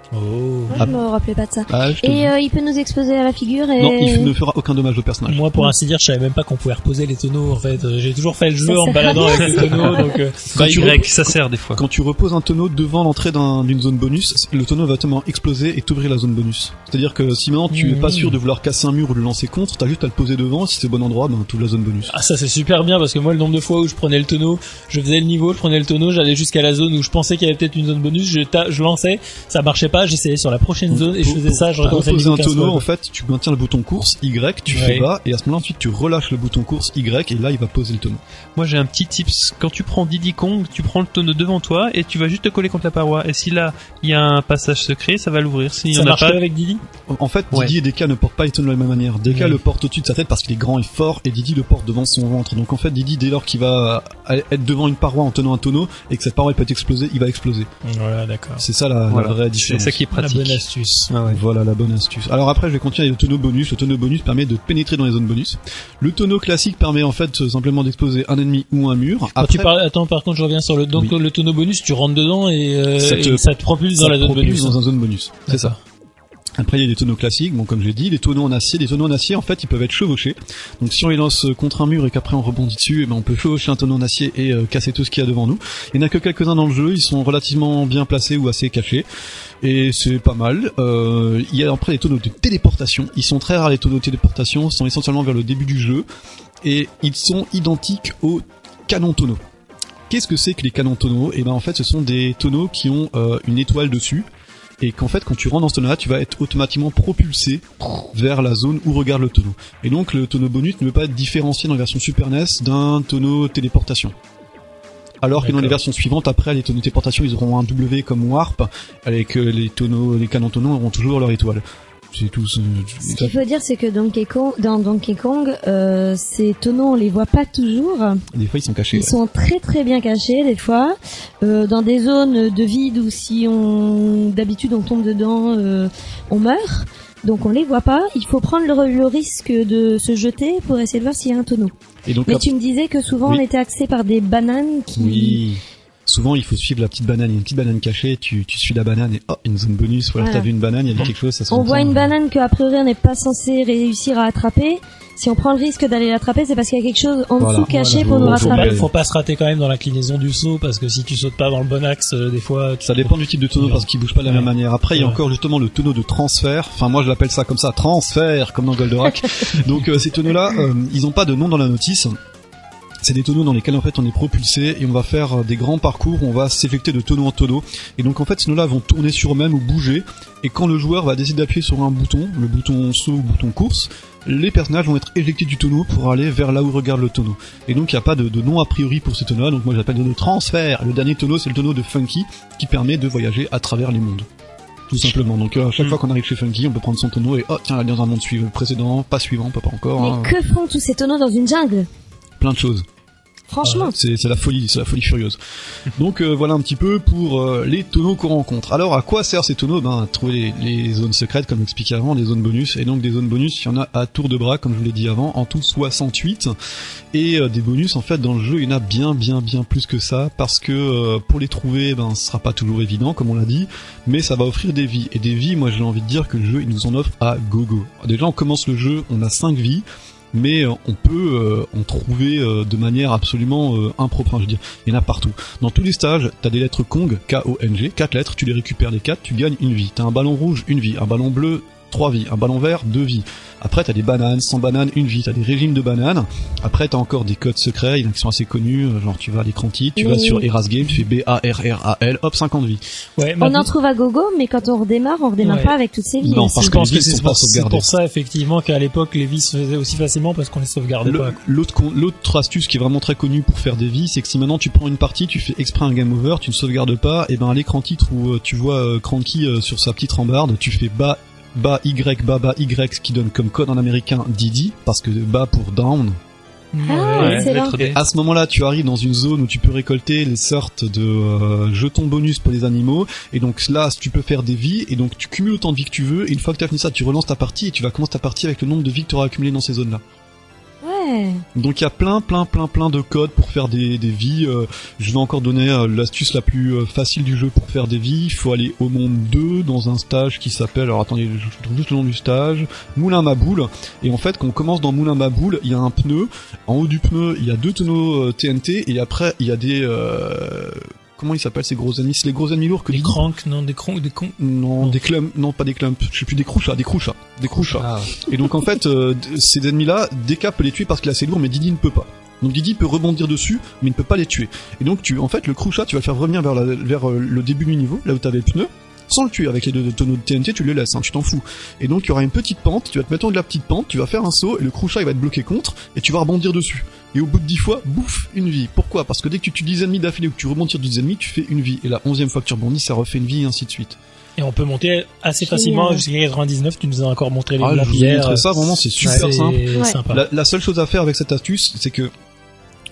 Oh. Moi, je me rappelais pas de ça. Ah, et euh, il peut nous exploser à la figure et... Non, il ne fera aucun dommage au personnage. Moi, pour ainsi dire, je savais même pas qu'on pouvait reposer les tonneaux, en fait. J'ai toujours fait le jeu ça en me baladant avec les tonneaux, donc... Euh... Quand tu rec, ça sert des fois. Quand tu reposes un tonneau devant l'entrée d'un, d'une zone bonus, le tonneau va tellement exploser et t'ouvrir la zone bonus. C'est-à-dire que si maintenant tu mmh. es pas sûr de vouloir casser un mur ou le lancer contre, t'as juste à le poser devant, si c'est au bon endroit, ben t'ouvres la zone bonus. Ah, ça c'est super bien, parce que moi, le nombre de fois où je prenais le tonneau, je faisais le niveau, je prenais le tonneau, j'allais jusqu'à la zone où je pensais qu'il y avait peut-être une zone bonus, je, ta- je lançais, ça marchait pas, j'essayais sur la prochaine zone et je faisais ça, je recommençais. Pour poser un tonneau, en fait, tu maintiens le bouton course Y, tu ouais. fais bas, et à ce moment-là, ensuite, tu relâches le bouton course Y, et là, il va poser le tonneau. Moi, j'ai un petit tips. Quand tu prends Diddy Kong, tu prends le tonneau devant toi, et tu vas juste te coller contre la paroi. Et si là, il y a un passage secret, ça va l'ouvrir. Si ça marche pas avec Diddy? En fait, ouais. Diddy et D K ne portent pas les tonneaux de la même manière. D K ouais. le porte au-dessus de sa tête parce qu'il est grand et fort, et Diddy le porte devant son ventre. Donc en fait, Diddy, dès lors qu'il va être devant une paroi en tenant un tonneau, et que cette paroi peut être explosée, il va exploser. Voilà, d'accord. C'est ça la, voilà. la vraie différence. C'est ça qui est pratique. La bonne astuce. Ah ouais. Voilà la bonne astuce. Alors après, je vais continuer avec le tonneau bonus. Le tonneau bonus permet de pénétrer dans les zones bonus. Le tonneau classique permet en fait simplement d'exploser un ennemi ou un mur. Quand Après, tu parles, attends, par contre, je reviens sur le, donc Oui. le tonneau bonus, tu rentres dedans et, euh, Ça te- et ça te propulse ça dans la zone propulse bonus. dans une zone bonus. C'est ça. Après, il y a des tonneaux classiques, bon, comme j'ai dit, les tonneaux en acier. Les tonneaux en acier, en fait, ils peuvent être chevauchés. Donc, si on les lance contre un mur et qu'après on rebondit dessus, eh ben, on peut chevaucher un tonneau en acier et euh, casser tout ce qu'il y a devant nous. Il n'y en a que quelques-uns dans le jeu, ils sont relativement bien placés ou assez cachés. Et c'est pas mal. Euh, il y a après les tonneaux de téléportation. Ils sont très rares, les tonneaux de téléportation. Ils sont essentiellement vers le début du jeu. Et ils sont identiques aux canons tonneaux. Qu'est-ce que c'est que les canons tonneaux? Eh ben, en fait, ce sont des tonneaux qui ont euh, une étoile dessus. Et qu'en fait, quand tu rentres dans ce tonneau-là, tu vas être automatiquement propulsé vers la zone où regarde le tonneau. Et donc, le tonneau bonus ne peut pas être différencié dans la version Super N E S d'un tonneau téléportation. Alors que dans D'accord. les versions suivantes, après, les tonneaux téléportation, ils auront un W comme Warp, avec euh, les tonneaux, les canons tonneaux auront toujours leur étoile. C'est tout. Ce qu'il faut dire, c'est que Donkey Kong, dans Donkey Kong, euh, ces tonneaux, on les voit pas toujours. Des fois, ils sont cachés. Ils sont très très bien cachés des fois, euh, dans des zones de vide où si on, d'habitude, on tombe dedans, euh, on meurt. Donc on les voit pas. Il faut prendre le, le risque de se jeter pour essayer de voir s'il y a un tonneau. Et donc, Mais là, tu me disais que souvent Oui. on était axé par des bananes qui. oui. Souvent, il faut suivre la petite banane. Il y a une petite banane cachée, tu, tu suis la banane et oh, une zone bonus. Voilà, Voilà. t'as vu une banane, il y a quelque chose, ça se On rentend. voit une banane qu'a priori on n'est pas censé réussir à attraper. Si on prend le risque d'aller l'attraper, c'est parce qu'il y a quelque chose en Voilà. dessous caché Voilà. pour nous Faut- Faut faut pas, rattraper. pas- faut pas se rater quand même dans l'inclinaison du saut parce que si tu sautes pas dans le bon axe, euh, des fois. Tu... Ça dépend du type de tonneau parce qu'il bouge pas de la même Ouais. manière. Après, il y a Ouais. encore justement le tonneau de transfert. Enfin, moi, je l'appelle ça comme ça, transfert, comme dans Goldorak. Donc, euh, ces tonneaux-là, euh, ils ont pas de nom dans la notice. C'est des tonneaux dans lesquels en fait on est propulsé et on va faire euh, des grands parcours où on va s'éjecter de tonneau en tonneau. Et donc en fait ces tonneaux-là vont tourner sur eux-mêmes ou bouger. Et quand le joueur va décider d'appuyer sur un bouton, le bouton saut ou bouton course, les personnages vont être éjectés du tonneau pour aller vers là où regarde le tonneau. Et donc il n'y a pas de, de nom a priori pour ces tonneaux-là. Donc moi j'appelle le transfert. Le dernier tonneau c'est le tonneau de Funky qui permet de voyager à travers les mondes. Tout simplement. Donc euh, à chaque Mm. fois qu'on arrive chez Funky, on peut prendre son tonneau et oh tiens, aller dans un monde suivant, précédent, pas suivant, on peut pas encore. hein. Mais que font tous ces tonneaux dans une jungle? Plein de choses. Franchement. Ah, c'est, c'est la folie, c'est la folie furieuse. Donc euh, voilà un petit peu pour euh, les tonneaux qu'on rencontre. Alors à quoi servent ces tonneaux? Ben à trouver les, les zones secrètes comme expliqué avant, les zones bonus. Et donc des zones bonus, il y en a à tour de bras comme je vous l'ai dit avant, en tout soixante-huit. Et euh, des bonus en fait dans le jeu, il y en a bien bien bien plus que ça parce que euh, pour les trouver, ben ce sera pas toujours évident comme on l'a dit, mais ça va offrir des vies. Et des vies, moi j'ai envie de dire que le jeu il nous en offre à gogo. Déjà on commence le jeu, on a cinq vies. Mais euh, on peut euh, en trouver euh, de manière absolument euh, impropre, hein, je veux dire. Il y en a partout. Dans tous les stages, t'as des lettres Kong, K O N G, quatre lettres, tu les récupères les quatre, tu gagnes une vie. T'as un ballon rouge, une vie. Un ballon bleu, trois vies. Un ballon vert, deux vies. Après, t'as des bananes, sans bananes, une vie. T'as des régimes de bananes. Après, t'as encore des codes secrets, il y en a qui sont assez connus. Genre, tu vas à l'écran titre, tu Oui. vas sur Eras Game, tu fais B A R R A L, hop, cinquante vies. Ouais, On maintenant- en trouve à gogo, mais quand on redémare, on redémarre Ouais. pas avec toutes ces vies. Non, aussi. parce je que pense les que vies c'est sont pas pour, c'est sauvegardées. pour ça effectivement qu'à l'époque les vies se faisaient aussi facilement parce qu'on les sauvegardait Le- pas. L'autre con- l'autre astuce qui est vraiment très connue pour faire des vies, c'est que si maintenant tu prends une partie, tu fais exprès un game over, tu ne sauvegardes pas, et ben à l'écran titre où euh, tu vois euh, Cranky euh, sur sa petite rambarde, tu fais bas bas Y bas bas Y, ce qui donne comme code en américain Didi, parce que bas pour down. Ah, Ouais, excellent. lettre D. À ce moment-là, tu arrives dans une zone où tu peux récolter les sortes de euh, jetons bonus pour les animaux, et donc là, tu peux faire des vies, et donc tu cumules autant de vies que tu veux, et une fois que tu as fini ça, tu relances ta partie, et tu vas commencer ta partie avec le nombre de vies que tu auras accumulé dans ces zones-là. Ouais. Donc il y a plein, plein, plein, plein de codes pour faire des, des vies. Euh, je vais encore donner euh, l'astuce la plus euh, facile du jeu pour faire des vies. Il faut aller au monde deux dans un stage qui s'appelle, alors attendez, je trouve juste le nom du stage, Moulin Maboule. Et en fait, quand on commence dans Moulin Maboule, il y a un pneu. En haut du pneu, il y a deux tonneaux euh, T N T, et après, il y a des... Euh, comment ils s'appellent ces gros ennemis? C'est les gros ennemis lourds que Des dit- cranks, non, des cranks, des cons. Non, Non. des clumps, non pas des clumps, je sais plus, des crouchas, des crouchas, des crouchas. Ah. Et donc en fait, euh, d- ces ennemis-là, D K peut les tuer parce qu'il est assez lourd, mais Didi ne peut pas. Donc Didi peut rebondir dessus, mais il ne peut pas les tuer. Et donc tu, en fait, le crouchat, tu vas le faire revenir vers, la, vers euh, le début du niveau, là où t'avais le pneu, sans le tuer. Avec les deux tonneaux de T N T, tu le laisses, hein, tu t'en fous. Et donc il y aura une petite pente, tu vas te mettre en haut de la petite pente, tu vas faire un saut, et le crouchat il va être bloqué contre, et tu vas rebondir dessus. Et au bout de dix fois, bouffe, une vie. Pourquoi? Parce que dès que tu tues dix ennemis d'affilée ou que tu rebondis sur dix ennemis, tu fais une vie. Et la onzième fois que tu rebondis, ça refait une vie, et ainsi de suite. Et on peut monter assez Génial. facilement jusqu'à quatre-vingt-dix-neuf. Tu nous as encore montré les Ah, je vous ai pierres. montré ça, vraiment, c'est super C'est simple. Ouais. sympa. La, la seule chose à faire avec cette astuce, c'est que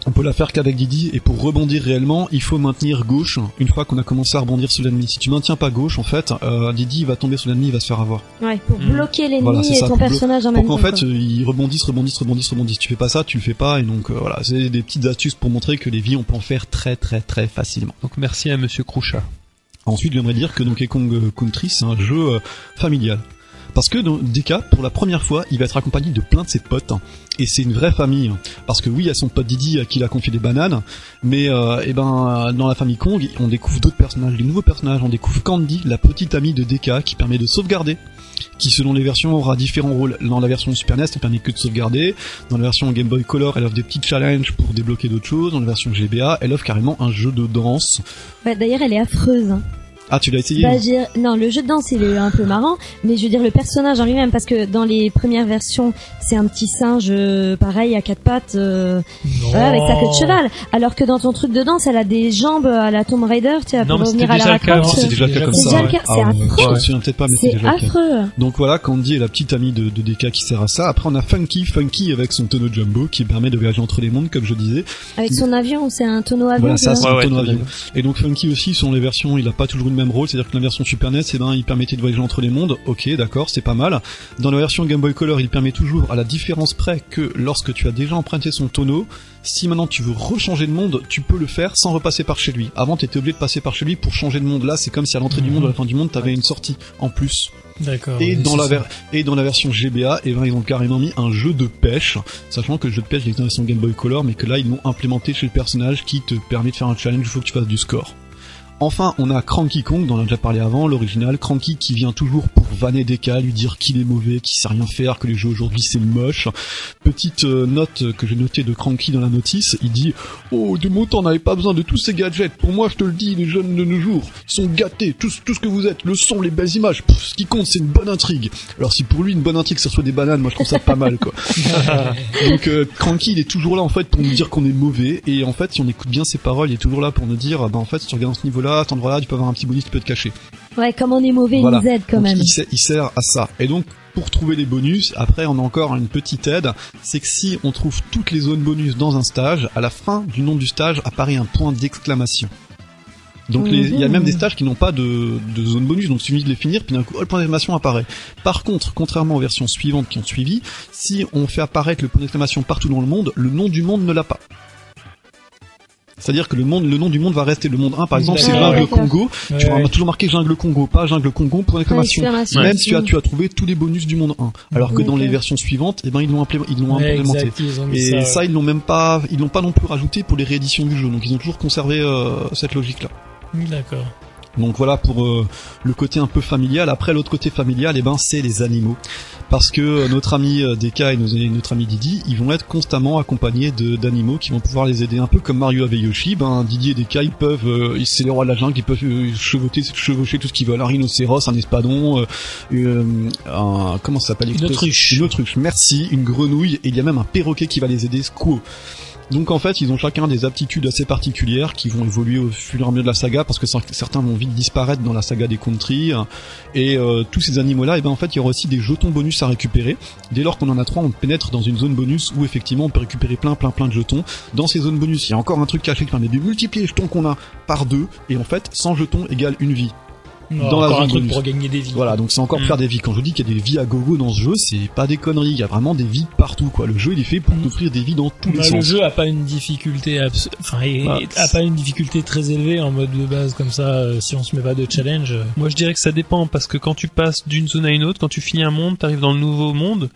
On peut la faire qu'avec Didi, et pour rebondir réellement, il faut maintenir gauche une fois qu'on a commencé à rebondir sur l'ennemi. Si tu maintiens pas gauche, en fait, euh, Didi va tomber sur l'ennemi, il va se faire avoir. Ouais, pour mmh. bloquer l'ennemi voilà, et ça, ton personnage en même temps. Pour qu'en fait, quoi. Ils rebondissent, rebondissent, rebondissent, rebondissent. Si tu fais pas ça, tu le fais pas, et donc euh, voilà, c'est des petites astuces pour montrer que les vies, on peut en faire très très très facilement. Donc merci à Monsieur Crouchat. Ensuite, j'aimerais dire que Donkey Kong Country, c'est un jeu euh, familial. Parce que dans D K, pour la première fois, il va être accompagné de plein de ses potes. Et c'est une vraie famille. Parce que oui, il y a son pote Didi à qui il a confié des bananes. Mais euh, eh ben, dans la famille Kong, on découvre d'autres personnages, des nouveaux personnages. On découvre Candy, la petite amie de D K, qui permet de sauvegarder. Qui selon les versions aura différents rôles. Dans la version Super N E S, elle permet que de sauvegarder. Dans la version Game Boy Color, elle offre des petits challenges pour débloquer d'autres choses. Dans la version G B A, elle offre carrément un jeu de danse. Ouais, d'ailleurs, elle est affreuse. Hein. Ah, tu l'as essayé? Bah, j'ai... Non, le jeu de danse, il est un peu marrant, mais je veux dire le personnage en lui-même, parce que dans les premières versions, c'est un petit singe, euh, pareil, à quatre pattes, euh, voilà, avec sa queue de cheval. Alors que dans ton truc de danse, elle a des jambes à la Tomb Raider, tu sais, pour revenir à la Crocs. C'est déjà le cas comme ça. C'est, ouais. c'est ah, affreux. Je me souviens peut-être pas, mais c'est, c'est déjà affreux. Le cas. Donc voilà, Candy est la petite amie de, de D K qui sert à ça. Après, on a Funky, Funky avec son tonneau jumbo qui permet de voyager entre les mondes, comme je disais. Avec son avion, c'est un tonneau avion. Voilà, ça, c'est ouais, un tonneau ouais, avion. Et donc Funky aussi, selon les versions, il a pas toujours le même rôle, c'est-à-dire que la version Super N E S, eh ben, il permettait de voyager entre les mondes. Ok, d'accord, c'est pas mal. Dans la version Game Boy Color, il permet toujours, à la différence près que lorsque tu as déjà emprunté son tonneau, si maintenant tu veux rechanger de monde, tu peux le faire sans repasser par chez lui. Avant, t'étais obligé de passer par chez lui pour changer de monde. Là, c'est comme si à l'entrée mmh. du monde, à la fin du monde, t'avais une sortie en plus. D'accord. Et dans la ver- et dans la version G B A, eh ben, ils ont carrément mis un jeu de pêche. Sachant que le jeu de pêche, il est dans la version Game Boy Color, mais que là, ils l'ont implémenté chez le personnage qui te permet de faire un challenge, il faut que tu fasses du score. Enfin, on a Cranky Kong, dont on a déjà parlé avant, l'original, Cranky qui vient toujours pour vanner D K, lui dire qu'il est mauvais, qu'il sait rien faire, que les jeux aujourd'hui c'est moche. Petite euh, note que j'ai notée de Cranky dans la notice, il dit « Oh, de mon temps, on n'avait pas besoin de tous ces gadgets. Pour moi, je te le dis, les jeunes de nos jours, ils sont gâtés, tout, tout ce que vous êtes, le son, les belles images, pff, ce qui compte, c'est une bonne intrigue. » Alors si pour lui, une bonne intrigue, ça soit des bananes, moi je trouve ça pas mal, quoi. Donc euh, Cranky, il est toujours là, en fait, pour nous dire qu'on est mauvais, et en fait, si on écoute bien ses paroles, il est toujours là pour nous dire « Bah en fait, si tu regardes ce niveau-là, à cet endroit-là, tu peux avoir un petit bonus qui peut te cacher. » Ouais, comme on est mauvais, voilà. il nous aide quand donc, même. Il sert, il sert à ça. Et donc, pour trouver les bonus, après, on a encore une petite aide, c'est que si on trouve toutes les zones bonus dans un stage, à la fin du nom du stage apparaît un point d'exclamation. Donc il mmh. y a même des stages qui n'ont pas de, de zone bonus, donc il suffit de les finir, puis d'un coup, oh, le point d'exclamation apparaît. Par contre, contrairement aux versions suivantes qui ont suivi, si on fait apparaître le point d'exclamation partout dans le monde, le nom du monde ne l'a pas. C'est-à-dire que le monde, le nom du monde va rester. Le monde un, par exemple, c'est ouais, Jungle ouais, Congo. Ouais. Tu auras toujours marqué Jungle Congo, pas Jungle Congo, point d'exclamation. Ouais, même si tu as, tu as trouvé tous les bonus du monde un. Alors que okay. dans les versions suivantes, eh ben, ils l'ont implé- ils l'ont ouais, implémenté. exact, ils ont mis Et ça, ça, ouais. ils l'ont même pas, ils l'ont pas non plus rajouté pour les rééditions du jeu. Donc ils ont toujours conservé, euh, cette logique-là. D'accord. Donc voilà pour euh, le côté un peu familial. Après l'autre côté familial, eh ben c'est les animaux, parce que euh, notre ami euh, D K et, nos, et notre ami Didi, ils vont être constamment accompagnés de d'animaux qui vont pouvoir les aider, un peu comme Mario avec Yoshi. Ben Didi et D K, ils peuvent, euh, c'est les rois de la jungle, ils peuvent euh, chevaucher, chevaucher tout ce qu'ils veulent, un rhinocéros, un espadon, euh, euh, un comment ça s'appelle, une autruche, une autruche. Merci, une grenouille, et il y a même un perroquet qui va les aider, Squaw. Donc en fait, ils ont chacun des aptitudes assez particulières qui vont évoluer au fur et à mesure de la saga, parce que certains vont vite disparaître dans la saga des country. Et euh, tous ces animaux-là, et ben en fait, il y aura aussi des jetons bonus à récupérer. Dès lors qu'on en a trois, on pénètre dans une zone bonus où effectivement on peut récupérer plein, plein, plein de jetons. Dans ces zones bonus, il y a encore un truc caché qui permet de multiplier les jetons qu'on a par deux. Et en fait, cent jetons égale une vie. Non, dans encore la zone un truc bonus. pour gagner des vies. Voilà, donc c'est encore mmh. faire des vies. Quand je dis qu'il y a des vies à gogo dans ce jeu, c'est pas des conneries. Il y a vraiment des vies partout, quoi. Le jeu, il est fait pour mmh. t'offrir des vies dans tous bah, les le sens. Le jeu a pas une difficulté, abs... enfin, il bah, a pas une difficulté très élevée en mode de base comme ça. Euh, si on se met pas de challenge. Euh... Moi, je dirais que ça dépend, parce que quand tu passes d'une zone à une autre, quand tu finis un monde, t'arrives dans le nouveau monde.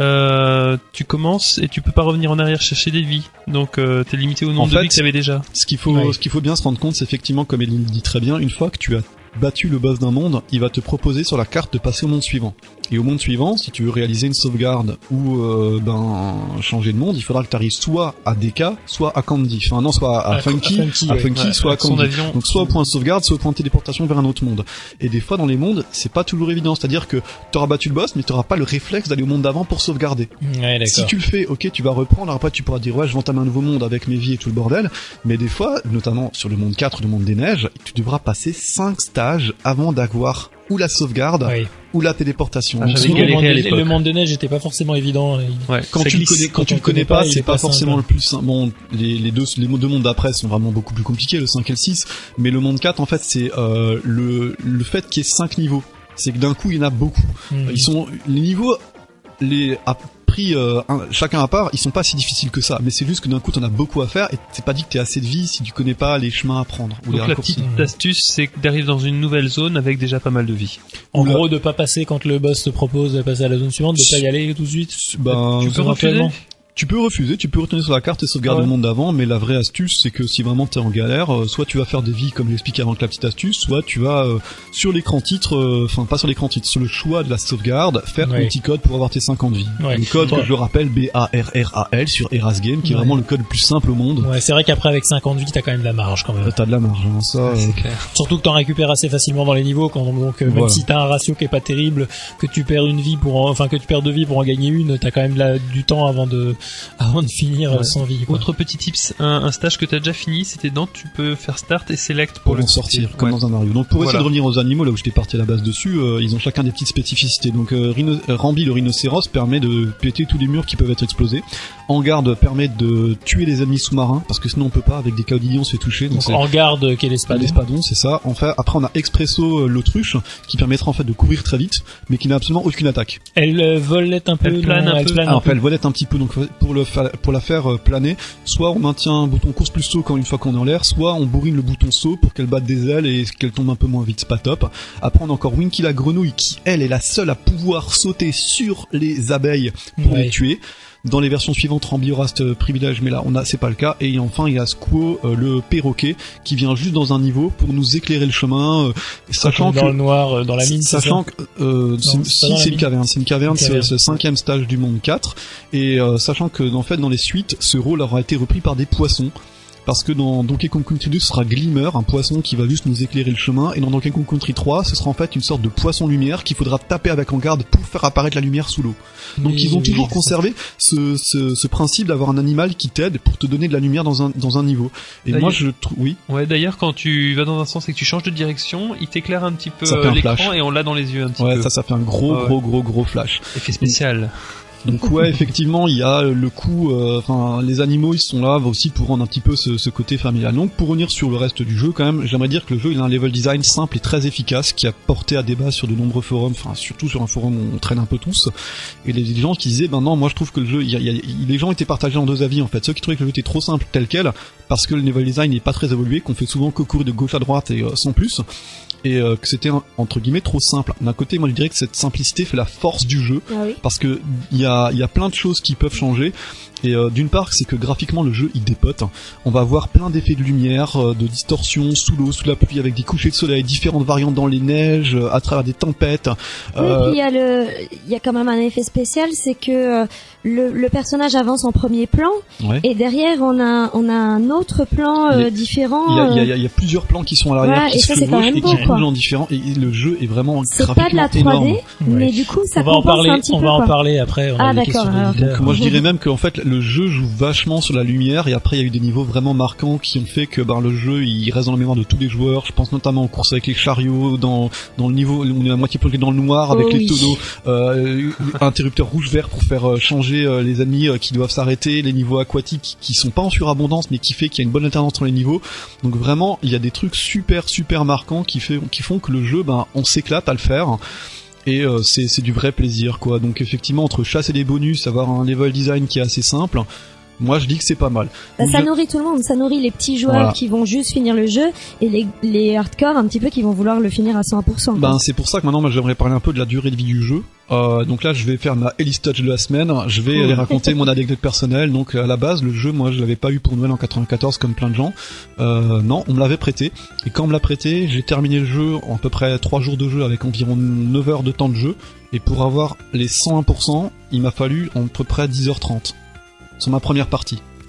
Euh, tu commences et tu peux pas revenir en arrière chercher des vies, donc euh, t'es limité au nombre en de fait, vies que t'avais déjà. Ce qu'il faut, ouais. ce qu'il faut bien se rendre compte, c'est effectivement, comme Eline dit très bien, une fois que tu as battu le boss d'un monde, il va te proposer sur la carte de passer au monde suivant. Et au monde suivant, si tu veux réaliser une sauvegarde ou euh, ben changer de monde, il faudra que tu arrives soit à D K, soit à Candy. Enfin non, soit à, à Funky, à Funky, à Funky ouais, soit à Candy. Donc soit au point de sauvegarde, soit au point de téléportation vers un autre monde. Et des fois dans les mondes, c'est pas toujours évident. C'est-à-dire que t'auras battu le boss, mais t'auras pas le réflexe d'aller au monde d'avant pour sauvegarder. Ouais, d'accord. Si tu le fais, ok, tu vas reprendre. Après, tu pourras dire ouais, je vais entamer un nouveau monde avec mes vies et tout le bordel. Mais des fois, notamment sur le monde quatre, le monde des neiges, tu devras passer cinq stages avant d'avoir ou la sauvegarde. Oui. ou la téléportation. Ah, Donc, j'avais souvent, galéré le, monde à de, l'époque. le monde de neige était pas forcément évident. et- Ouais, quand ça tu le glisse. connais, quand quand tu on le connais connaît pas, pas, il c'est est pas pas forcément simple. le plus simple. Bon, les, les deux, les deux mondes d'après sont vraiment beaucoup plus compliqués, le cinq et le six. Mais le monde quatre, en fait, c'est, euh, le, le fait qu'il y ait cinq niveaux. C'est que d'un coup, il y en a beaucoup. Mhm. Ils sont, les niveaux, les, à pris, euh, un- chacun à part, ils sont pas si difficiles que ça. Mais c'est juste que d'un coup, t'en as beaucoup à faire et c'est pas dit que t'aies assez de vie si tu connais pas les chemins à prendre. Ou les Donc la raccourcis. petite astuce, c'est d'arriver dans une nouvelle zone avec déjà pas mal de vie. En Oula. gros, de pas passer quand le boss te propose de passer à la zone suivante, de pas y aller tout de suite. Ben, Tu peux refuser. éventuellement. Tu peux refuser, tu peux retourner sur la carte et sauvegarder Ah ouais. le monde d'avant, mais la vraie astuce, c'est que si vraiment t'es en galère, euh, soit tu vas faire des vies comme j'expliquais avant avec la petite astuce, soit tu vas euh, sur l'écran titre, euh, enfin pas sur l'écran titre, sur le choix de la sauvegarde, faire Ouais. un petit code pour avoir tes cinquante vies. Ouais. Le code Ouais. que je le rappelle, B A R R A L sur Eras Game, qui est Ouais. vraiment le code le plus simple au monde. Ouais, c'est vrai qu'après avec cinquante vies, t'as quand même de la marge quand même. Euh, T'as de la marge, hein, ça. euh, clair. Surtout que t'en récupères assez facilement dans les niveaux, quand donc euh, même Voilà. si t'as un ratio qui est pas terrible, que tu perds une vie pour, en- enfin que tu perds deux vies pour en gagner une, t'as quand même la, du temps avant de, avant de finir euh, Ouais. sans vie. Quoi. Autre petit tips, un, un stage que t'as déjà fini, c'était dans tu peux faire start et select pour, pour le en sortir, comme Ouais. dans un Mario. Donc pour essayer Voilà. de revenir aux animaux, là où j'étais parti à la base dessus, euh, ils ont chacun des petites spécificités. Donc euh, Rhino- euh, Rambi le rhinocéros permet de péter tous les murs qui peuvent être explosés. En garde permet de tuer les ennemis sous-marins, parce que sinon on peut pas, avec des caudillions on se fait toucher. Donc Donc c'est en garde, quel pas espace l'espadon, c'est ça. Enfin, après on a Expresso euh, l'autruche, qui permettra en fait de courir très vite, mais qui n'a absolument aucune attaque. Elle euh, volette un peu, Elle plane non, un elle peu. plane Alors, un peu. elle volette un petit peu, donc pour le fa- pour la faire euh, planer, soit on maintient un bouton course plus saut quand une fois qu'on est en l'air, soit on bourrine le bouton saut pour qu'elle batte des ailes et qu'elle tombe un peu moins vite, c'est pas top. Après on a encore Winky la grenouille qui elle est la seule à pouvoir sauter sur les abeilles pour Ouais. les tuer. Dans les versions suivantes, Rambi aura ce privilège, mais là, on a, c'est pas le cas. Et enfin, il y a Squo, euh, le perroquet, qui vient juste dans un niveau pour nous éclairer le chemin, euh, sachant dans que, le noir, euh, dans la mine, c'est sachant ça que, euh, c'est- c'est pas si dans la c'est une mine. caverne, c'est une caverne, Une c'est caverne. c'est le cinquième stage du monde quatre, et euh, sachant que, en fait, dans les suites, ce rôle aura été repris par des poissons. Parce que dans Donkey Kong Country deux, ce sera Glimmer, un poisson qui va juste nous éclairer le chemin, et dans Donkey Kong Country trois, ce sera en fait une sorte de poisson lumière qu'il faudra taper avec en garde pour faire apparaître la lumière sous l'eau. Donc Oui, ils ont oui, toujours c'est conservé ce, ce, ce principe d'avoir un animal qui t'aide pour te donner de la lumière dans un, dans un niveau. Et D'ailleurs- moi je trouve, oui, Ouais, d'ailleurs, quand tu vas dans un sens et que tu changes de direction, il t'éclaire un petit peu Ça fait euh, un l'écran flash. et on l'a dans les yeux un petit ouais, peu. ça, ça fait un gros, Ah ouais. gros, gros, gros flash. Effet spécial. Donc ouais, effectivement, il y a le coup, euh, enfin, les animaux, ils sont là aussi pour rendre un petit peu ce, ce côté familial. Donc pour revenir sur le reste du jeu, quand même, j'aimerais dire que le jeu, il a un level design simple et très efficace qui a porté à débat sur de nombreux forums, enfin surtout sur un forum où on traîne un peu tous. Et les gens qui disaient, ben non, moi je trouve que le jeu, il y a, il y a- les gens étaient partagés en deux avis en fait. Ceux qui trouvaient que le jeu était trop simple tel quel, parce que le level design n'est pas très évolué, qu'on fait souvent que courir de gauche à droite et euh, sans plus. Et euh, que c'était entre guillemets trop simple. D'un côté, moi je dirais que cette simplicité fait la force du jeu, Ah oui. parce que il y a, il y a plein de choses qui peuvent changer. Et euh, d'une part, c'est que graphiquement le jeu il dépote. On va avoir plein d'effets de lumière, euh, de distorsion sous l'eau, sous la pluie, avec des couchers de soleil, différentes variantes dans les neiges, euh, à travers des tempêtes. Oui, et Euh, puis il y a le, il y a quand même un effet spécial, c'est que euh, le, le personnage avance en premier plan ouais. et derrière on a, on a un autre plan euh, Les- différent. Il y, a, il, y a, euh, il y a plusieurs plans qui sont à l'arrière, Ouais, qui et se ça, c'est quand chevauchent même et beau, qui quoi. bougent en différents. Et le jeu est vraiment C'est pas de la graphiquement trois D, énorme. mais Ouais. du coup ça on va en compense parler, un petit on peu. va en quoi. parler après. On Ah, a des d'accord, questions alors. d'auditeurs. Donc moi je dirais même qu'en fait le jeu joue vachement sur la lumière, et après il y a eu des niveaux vraiment marquants qui ont fait que ben, le jeu il reste dans la mémoire de tous les joueurs. Je pense notamment aux courses avec les chariots, dans dans le niveau où on est à moitié plongé dans le noir avec Oh les oui. tonneaux, euh, interrupteur rouge-vert pour faire euh, changer euh, les ennemis euh, qui doivent s'arrêter, les niveaux aquatiques qui sont pas en surabondance mais qui fait qu'il y a une bonne alternance entre les niveaux. Donc vraiment il y a des trucs super super marquants qui fait qui font que le jeu ben on s'éclate à le faire. Et euh, c'est c'est du vrai plaisir quoi. Donc effectivement entre chasser des bonus, avoir un level design qui est assez simple, moi je dis que c'est pas mal. Bah, Donc, ça je- nourrit tout le monde, ça nourrit les petits joueurs Voilà. qui vont juste finir le jeu et les, les hardcore un petit peu qui vont vouloir le finir à cent pour cent. quoi. Ben c'est pour ça que maintenant moi j'aimerais parler un peu de la durée de vie du jeu. Euh, donc là je vais faire ma Ellis Touch de la semaine. Je vais Cool. aller raconter mon anecdote personnelle. Donc à la base le jeu moi je l'avais pas eu pour Noël en quatre-vingt-quatorze comme plein de gens. Euh, non on me l'avait prêté. Et quand on me l'a prêté j'ai terminé le jeu en à peu près trois jours de jeu avec environ neuf heures de temps de jeu. Et pour avoir les cent un pour cent il m'a fallu à peu près dix heures trente sur ma première partie.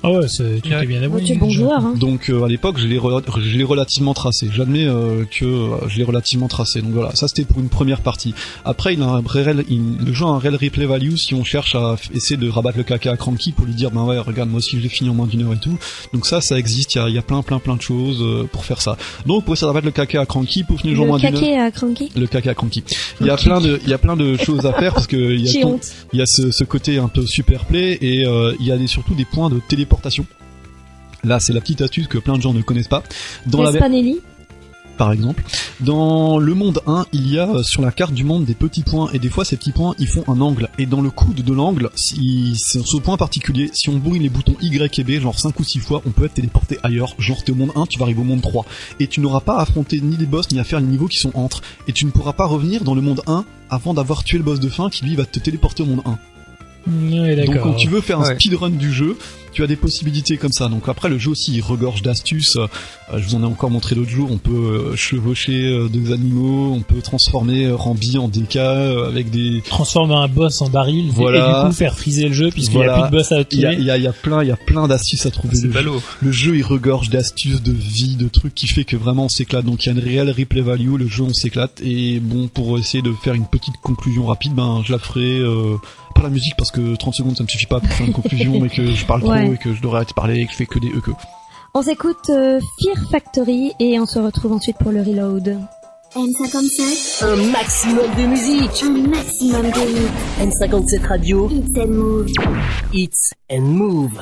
Ah ouais, c'est, tu t'es bien Ouais, abonné. tu es bon joueur, hein. Donc euh, à l'époque, je l'ai, re- je l'ai relativement tracé. J'admets euh, que euh, je l'ai relativement tracé. Donc voilà, ça c'était pour une première partie. Après, il a un réel, il, le jeu a un réel replay value si on cherche à f- essayer de rabattre le caca à Cranky pour lui dire, ben ouais, regarde, moi aussi je l'ai fini en moins d'une heure et tout. Donc ça, ça existe. Il y a, il y a plein, plein, plein de choses euh, pour faire ça. Donc pour essayer de rabattre le caca à Cranky, pour finir le jeu en Le moins d'une heure. caquet à Cranky. Le caca à Cranky. Il y a plein de, il y a plein de choses à faire parce que il y a J'ai tout- honte. il y a ce, ce côté un peu super play et euh, il y a des, surtout des points de téléportation. Là, c'est la petite astuce que plein de gens ne connaissent pas. Dans la, Vespanelli. par exemple, dans le monde un, il y a euh, sur la carte du monde des petits points et des fois ces petits points ils font un angle et dans le coude de l'angle, si c'est ce point particulier, si on bourrine les boutons Y et B genre cinq ou six fois, on peut être téléporté ailleurs. Genre t'es au monde un, tu vas arriver au monde trois et tu n'auras pas à affronter ni les boss ni à faire les niveaux qui sont entre et tu ne pourras pas revenir dans le monde un avant d'avoir tué le boss de fin qui lui va te téléporter au monde un. Ouais, Donc d'accord. quand tu veux faire un Ouais. speedrun du jeu, tu as des possibilités comme ça. Donc après le jeu aussi il regorge d'astuces. Euh, je vous en ai encore montré l'autre jour. On peut euh, chevaucher euh, des animaux, on peut transformer euh, Rambi en D K euh, avec des. Transformer un boss en baril Voilà. et du coup faire friser le jeu puisqu'il n'y Voilà. a plus de boss à Il y a, tuer. il y a, il y a plein, il y a plein d'astuces à trouver. C'est le, jeu, ballot. le jeu il regorge d'astuces, de vie, de trucs qui fait que vraiment on s'éclate. Donc il y a une réelle replay value. Le jeu on s'éclate. Et bon pour essayer de faire une petite conclusion rapide, ben je la ferai. Euh, pas la musique parce que trente secondes ça me suffit pas pour faire une conclusion et que je parle trop Ouais. et que je devrais arrêter de parler et que je fais que des E que. On s'écoute euh, Fear Factory et on se retrouve ensuite pour le reload. M cinquante-sept, Un maximum de musique. un maximum de hits. N cinquante-sept Radio, Hits and Move. Hits and Move.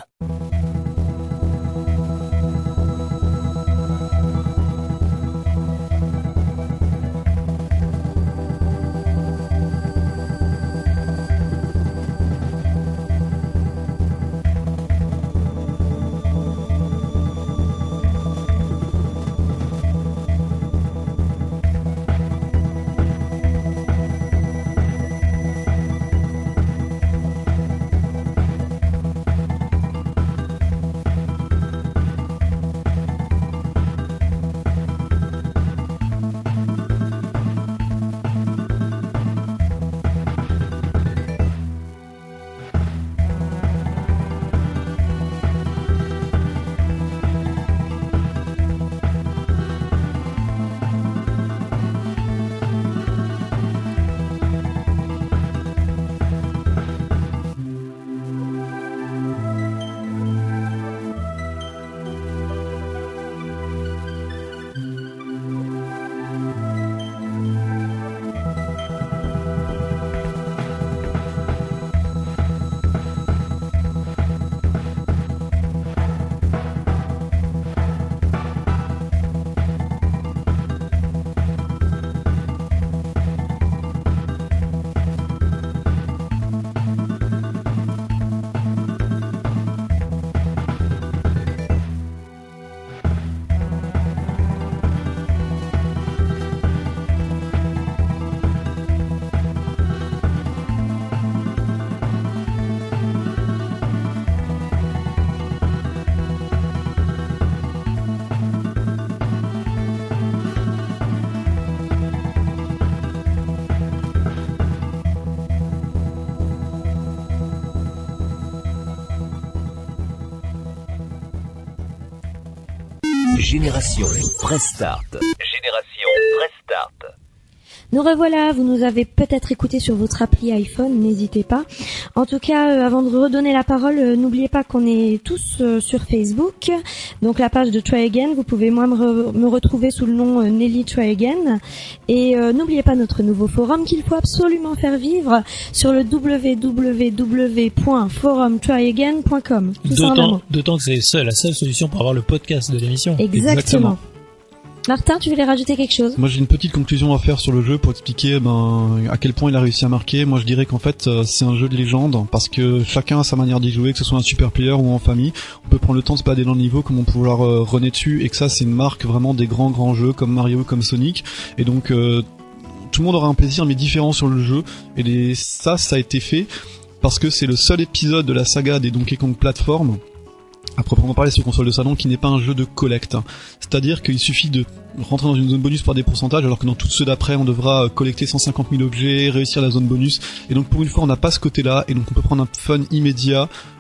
Génération Prestart. Génération Prestart. Nous revoilà, vous nous avez peut-être écouté sur votre appli iPhone, n'hésitez pas. En tout cas, euh, avant de redonner la parole, euh, n'oubliez pas qu'on est tous euh, sur Facebook. Donc la page de Try Again, vous pouvez moi me, re- me retrouver sous le nom euh, Nelly Try Again. Et euh, n'oubliez pas notre nouveau forum qu'il faut absolument faire vivre sur le w w w point forum try again point com. Tout ça en un D'autant, mot. d'autant que c'est seul, la seule solution pour avoir le podcast de l'émission. Exactement. Exactement. Martin, tu voulais rajouter quelque chose? Moi j'ai une petite conclusion à faire sur le jeu pour expliquer ben, à quel point il a réussi à marquer. Moi je dirais qu'en fait euh, c'est un jeu de légende parce que chacun a sa manière d'y jouer, que ce soit un super player ou en famille. On peut prendre le temps de se balader dans le niveau comme on peut vouloir euh, runner dessus et que ça c'est une marque vraiment des grands grands jeux comme Mario, comme Sonic. Et donc euh, tout le monde aura un plaisir mais différent sur le jeu. Et les, ça, ça a été fait parce que c'est le seul épisode de la saga des Donkey Kong Platform à proprement parler sur console de salon qui n'est pas un jeu de collecte. C'est-à-dire qu'il suffit de rentrer dans une zone bonus par des pourcentages alors que dans tous ceux d'après on devra collecter cent cinquante mille objets, réussir la zone bonus et donc pour une fois on n'a pas ce côté là et donc on peut prendre un fun immédiat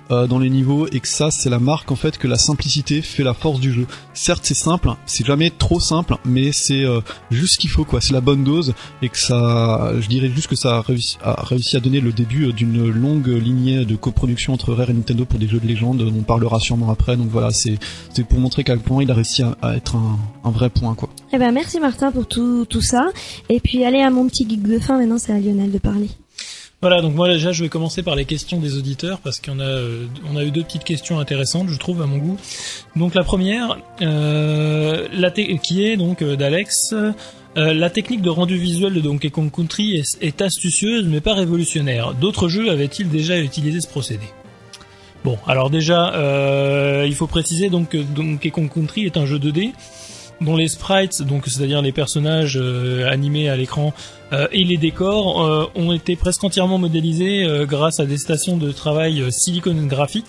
euh, dans les niveaux et que ça c'est la marque en fait que la simplicité fait la force du jeu. Certes c'est simple, c'est jamais trop simple, mais c'est euh, juste ce qu'il faut quoi, c'est la bonne dose et que ça, je dirais juste que ça a réussi, a réussi à donner le début d'une longue lignée de coproduction entre Rare et Nintendo pour des jeux de légende, dont on parlera sûrement après. Donc voilà, c'est c'est pour montrer qu'à quel point il a réussi à, à être un, un vrai point quoi. Eh ben merci Martin pour tout tout ça. Et puis allez à mon petit geek de fin, maintenant c'est à Lionel de parler. Voilà, donc moi déjà je vais commencer par les questions des auditeurs parce qu'on a euh, on a eu deux petites questions intéressantes, je trouve à mon goût. Donc la première, euh, la te- qui est donc euh, d'Alex. Euh, la technique de rendu visuel de Donkey Kong Country est, est astucieuse mais pas révolutionnaire. D'autres jeux avaient-ils déjà utilisé ce procédé ? Bon, alors déjà, euh, il faut préciser donc que Donkey Kong Country est un jeu deux D dont les sprites, donc c'est-à-dire les personnages euh, animés à l'écran euh, et les décors euh, ont été presque entièrement modélisés euh, grâce à des stations de travail euh, Silicon Graphics.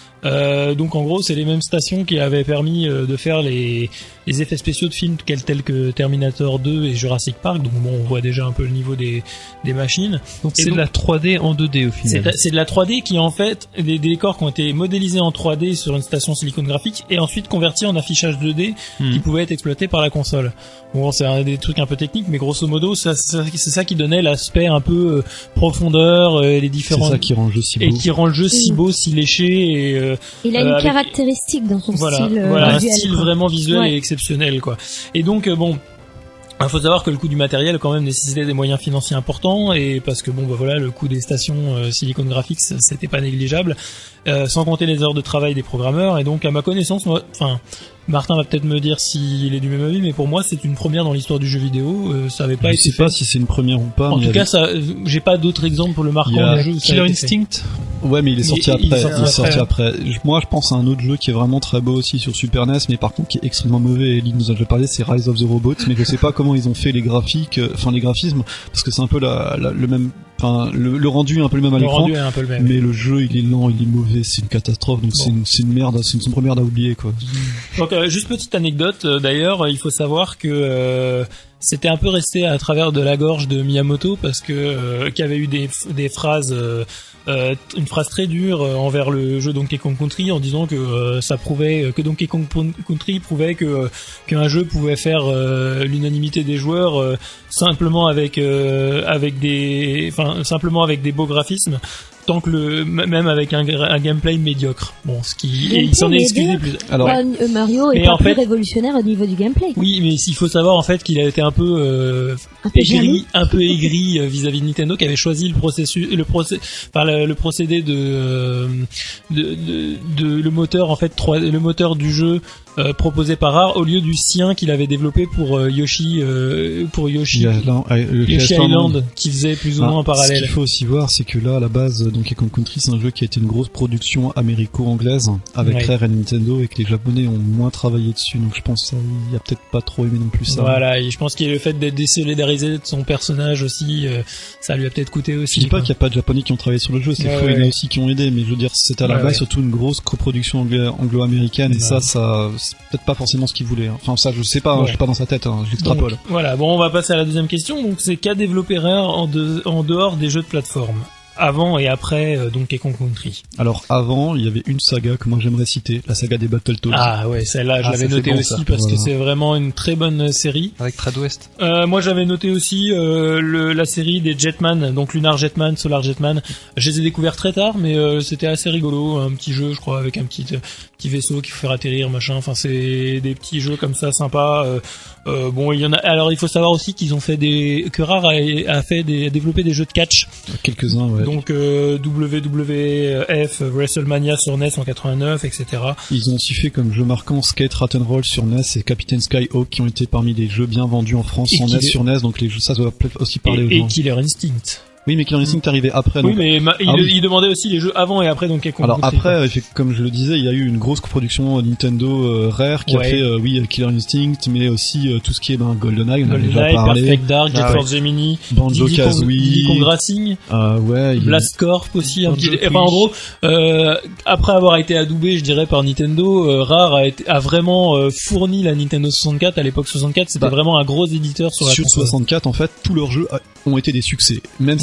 Euh, donc en gros, c'est les mêmes stations qui avaient permis euh, de faire les, les effets spéciaux de films tels, tels que Terminator deux et Jurassic Park. Donc bon, on voit déjà un peu le niveau des, des machines. Donc et c'est donc, de la trois D en deux D au final. C'est, c'est de la trois D qui en fait, des, des décors qui ont été modélisés en trois D sur une station Silicon Graphics et ensuite convertis en affichage deux D hmm. qui pouvait être exploité par la console. Bon, c'est un des trucs un peu techniques, mais grosso modo, ça, ça, c'est ça qui donnait l'aspect un peu euh, profondeur, euh, les différents... C'est ça qui rend le jeu si beau. Et qui rend le jeu si beau, si léché et... Euh, Il a une euh, avec... caractéristique dans son voilà, style euh, voilà, visuel. un style quoi. vraiment visuel Ouais. et exceptionnel, quoi. Et donc, euh, bon... Il faut savoir que le coût du matériel quand même nécessitait des moyens financiers importants et parce que bon bah voilà le coût des stations euh, Silicon Graphics c'était pas négligeable, euh, sans compter les heures de travail des programmeurs et donc à ma connaissance moi enfin Martin va peut-être me dire s'il est du même avis mais pour moi c'est une première dans l'histoire du jeu vidéo, euh, ça avait pas je été sais fait. pas si c'est une première ou pas. En mais tout cas avait... ça j'ai pas d'autres exemples pour le marquant Il y a du jeu où ça a Killer été fait. Instinct. Ouais, mais il est sorti Il- après. il est sorti Il est sorti après. après. Je- Moi, je pense à un autre jeu qui est vraiment très beau aussi sur Super N E S, mais par contre qui est extrêmement mauvais. Et Lynn nous a déjà parlé, c'est Rise of the Robots. Mais je sais pas comment ils ont fait les graphiques, euh, enfin les graphismes, parce que c'est un peu la, la- le même, enfin le, le rendu est un peu le même à Le l'écran. rendu est un peu le même. Mais le jeu, il est lent, il est mauvais, c'est une catastrophe. Donc Bon. c'est une, c'est une merde, c'est une son première à oublier quoi. Donc euh, juste petite anecdote euh, d'ailleurs, il faut savoir que euh, c'était un peu resté à travers de la gorge de Miyamoto parce que euh, qu'il y avait eu des des phrases euh, euh, une phrase très dure euh, envers le jeu Donkey Kong Country en disant que euh, ça prouvait que Donkey Kong Country prouvait que euh, qu'un jeu pouvait faire euh, l'unanimité des joueurs euh, simplement avec euh, avec des enfin simplement avec des beaux graphismes tant que le même avec un, un gameplay médiocre. Bon, ce qui et il s'en est excusé plus. Alors, Bah, euh, Mario est Mais pas en plus fait- révolutionnaire au niveau du gameplay. Oui, mais il faut savoir en fait qu'il a été un peu euh, Un peu jaloux. aigri, un peu aigri euh, vis-à-vis de Nintendo qui avait choisi le processus, le procé, enfin le, le procédé de, euh, de, de, de le moteur en fait trois, le moteur du jeu euh, proposé par Rare au lieu du sien qu'il avait développé pour euh, Yoshi, euh, pour Yoshi, il y a là, euh, le Yoshi Island. Island qui faisait plus ou Ah, moins en Ce parallèle. qu'il faut aussi voir, c'est que là, à la base, Donkey Kong Country, c'est un jeu qui a été une grosse production américo-anglaise avec Ouais. Rare et Nintendo et que les Japonais ont moins travaillé dessus. Donc je pense qu'il y a peut-être pas trop aimé non plus ça. Voilà, et je pense qu'il y a le fait d'être désolidarisé de son personnage aussi, euh, ça lui a peut-être coûté aussi. Je dis pas quoi. qu'il y a pas de Japonais qui ont travaillé sur le jeu, c'est Ouais, faux, il y en ouais. a aussi qui ont aidé, mais je veux dire, c'était à la Ouais, base ouais. surtout une grosse coproduction angla- anglo-américaine et Ouais. ça, ça, c'est peut-être pas forcément ce qu'ils voulaient. hein. Enfin, ça, je sais pas, hein, Ouais. je suis pas dans sa tête, hein, je l'extrapole. Donc, voilà, bon, on va passer à la deuxième question. Donc, c'est qu'a développé Rare en, de- en dehors des jeux de plateforme, avant et après euh, Donkey Kong Country. Alors, avant, il y avait une saga que moi j'aimerais citer, la saga des Battletoads. Ah ouais, celle-là, je Ah, l'avais ça, c'est noté bon, aussi ça. parce que Voilà. c'est vraiment une très bonne euh, série. Avec Trad West. Euh, moi, j'avais noté aussi euh, le, la série des Jetman, donc Lunar Jetman, Solar Jetman. Je les ai découverts très tard, mais euh, c'était assez rigolo, un petit jeu, je crois, avec un petit euh, petit vaisseau qui faut faire atterrir, machin. Enfin, c'est des petits jeux comme ça, sympas. Euh, euh, bon, il y en a. Alors, il faut savoir aussi qu'ils ont fait des que Rare a, a fait des a développé des jeux de catch. Quelques-uns, ouais. Donc euh, W W F, WrestleMania sur N E S en quatre-vingt-neuf, et cetera. Ils ont aussi fait comme jeu marquant Skate Rock'n'Roll sur N E S et Captain Skyhawk qui ont été parmi les jeux bien vendus en France Et en qui N E S les- sur N E S, donc les jeux, ça doit peut-être aussi parler aux Et, et gens. Killer Instinct. Oui, mais Killer Instinct est arrivé après. Oui, donc- mais ma- il, Ah oui. il demandait aussi les jeux avant et après Donkey Kong. Alors Country, après, quoi. euh, j'ai- comme je le disais, il y a eu une grosse production Nintendo euh, Rare qui Ouais. a fait, euh, oui, Killer Instinct, mais aussi euh, tout ce qui est ben, GoldenEye, on en a déjà GoldenEye, parlé, Perfect Dark, Jet Ah Force Gemini, Diddy Kong, Diddy Banjo-Kazooie, Kong Racing, euh, ouais, il- Blast Corp aussi. Un petit... Banjo-Kazooie. Enfin, en gros, euh, après avoir été adoubé, je dirais, par Nintendo, euh, Rare a, été, a vraiment euh, fourni la Nintendo soixante-quatre. À l'époque soixante-quatre, c'était Bah, vraiment un gros éditeur sur la sur console. soixante-quatre, en fait, tous leurs jeux a- ont été des succès. Même Ouais.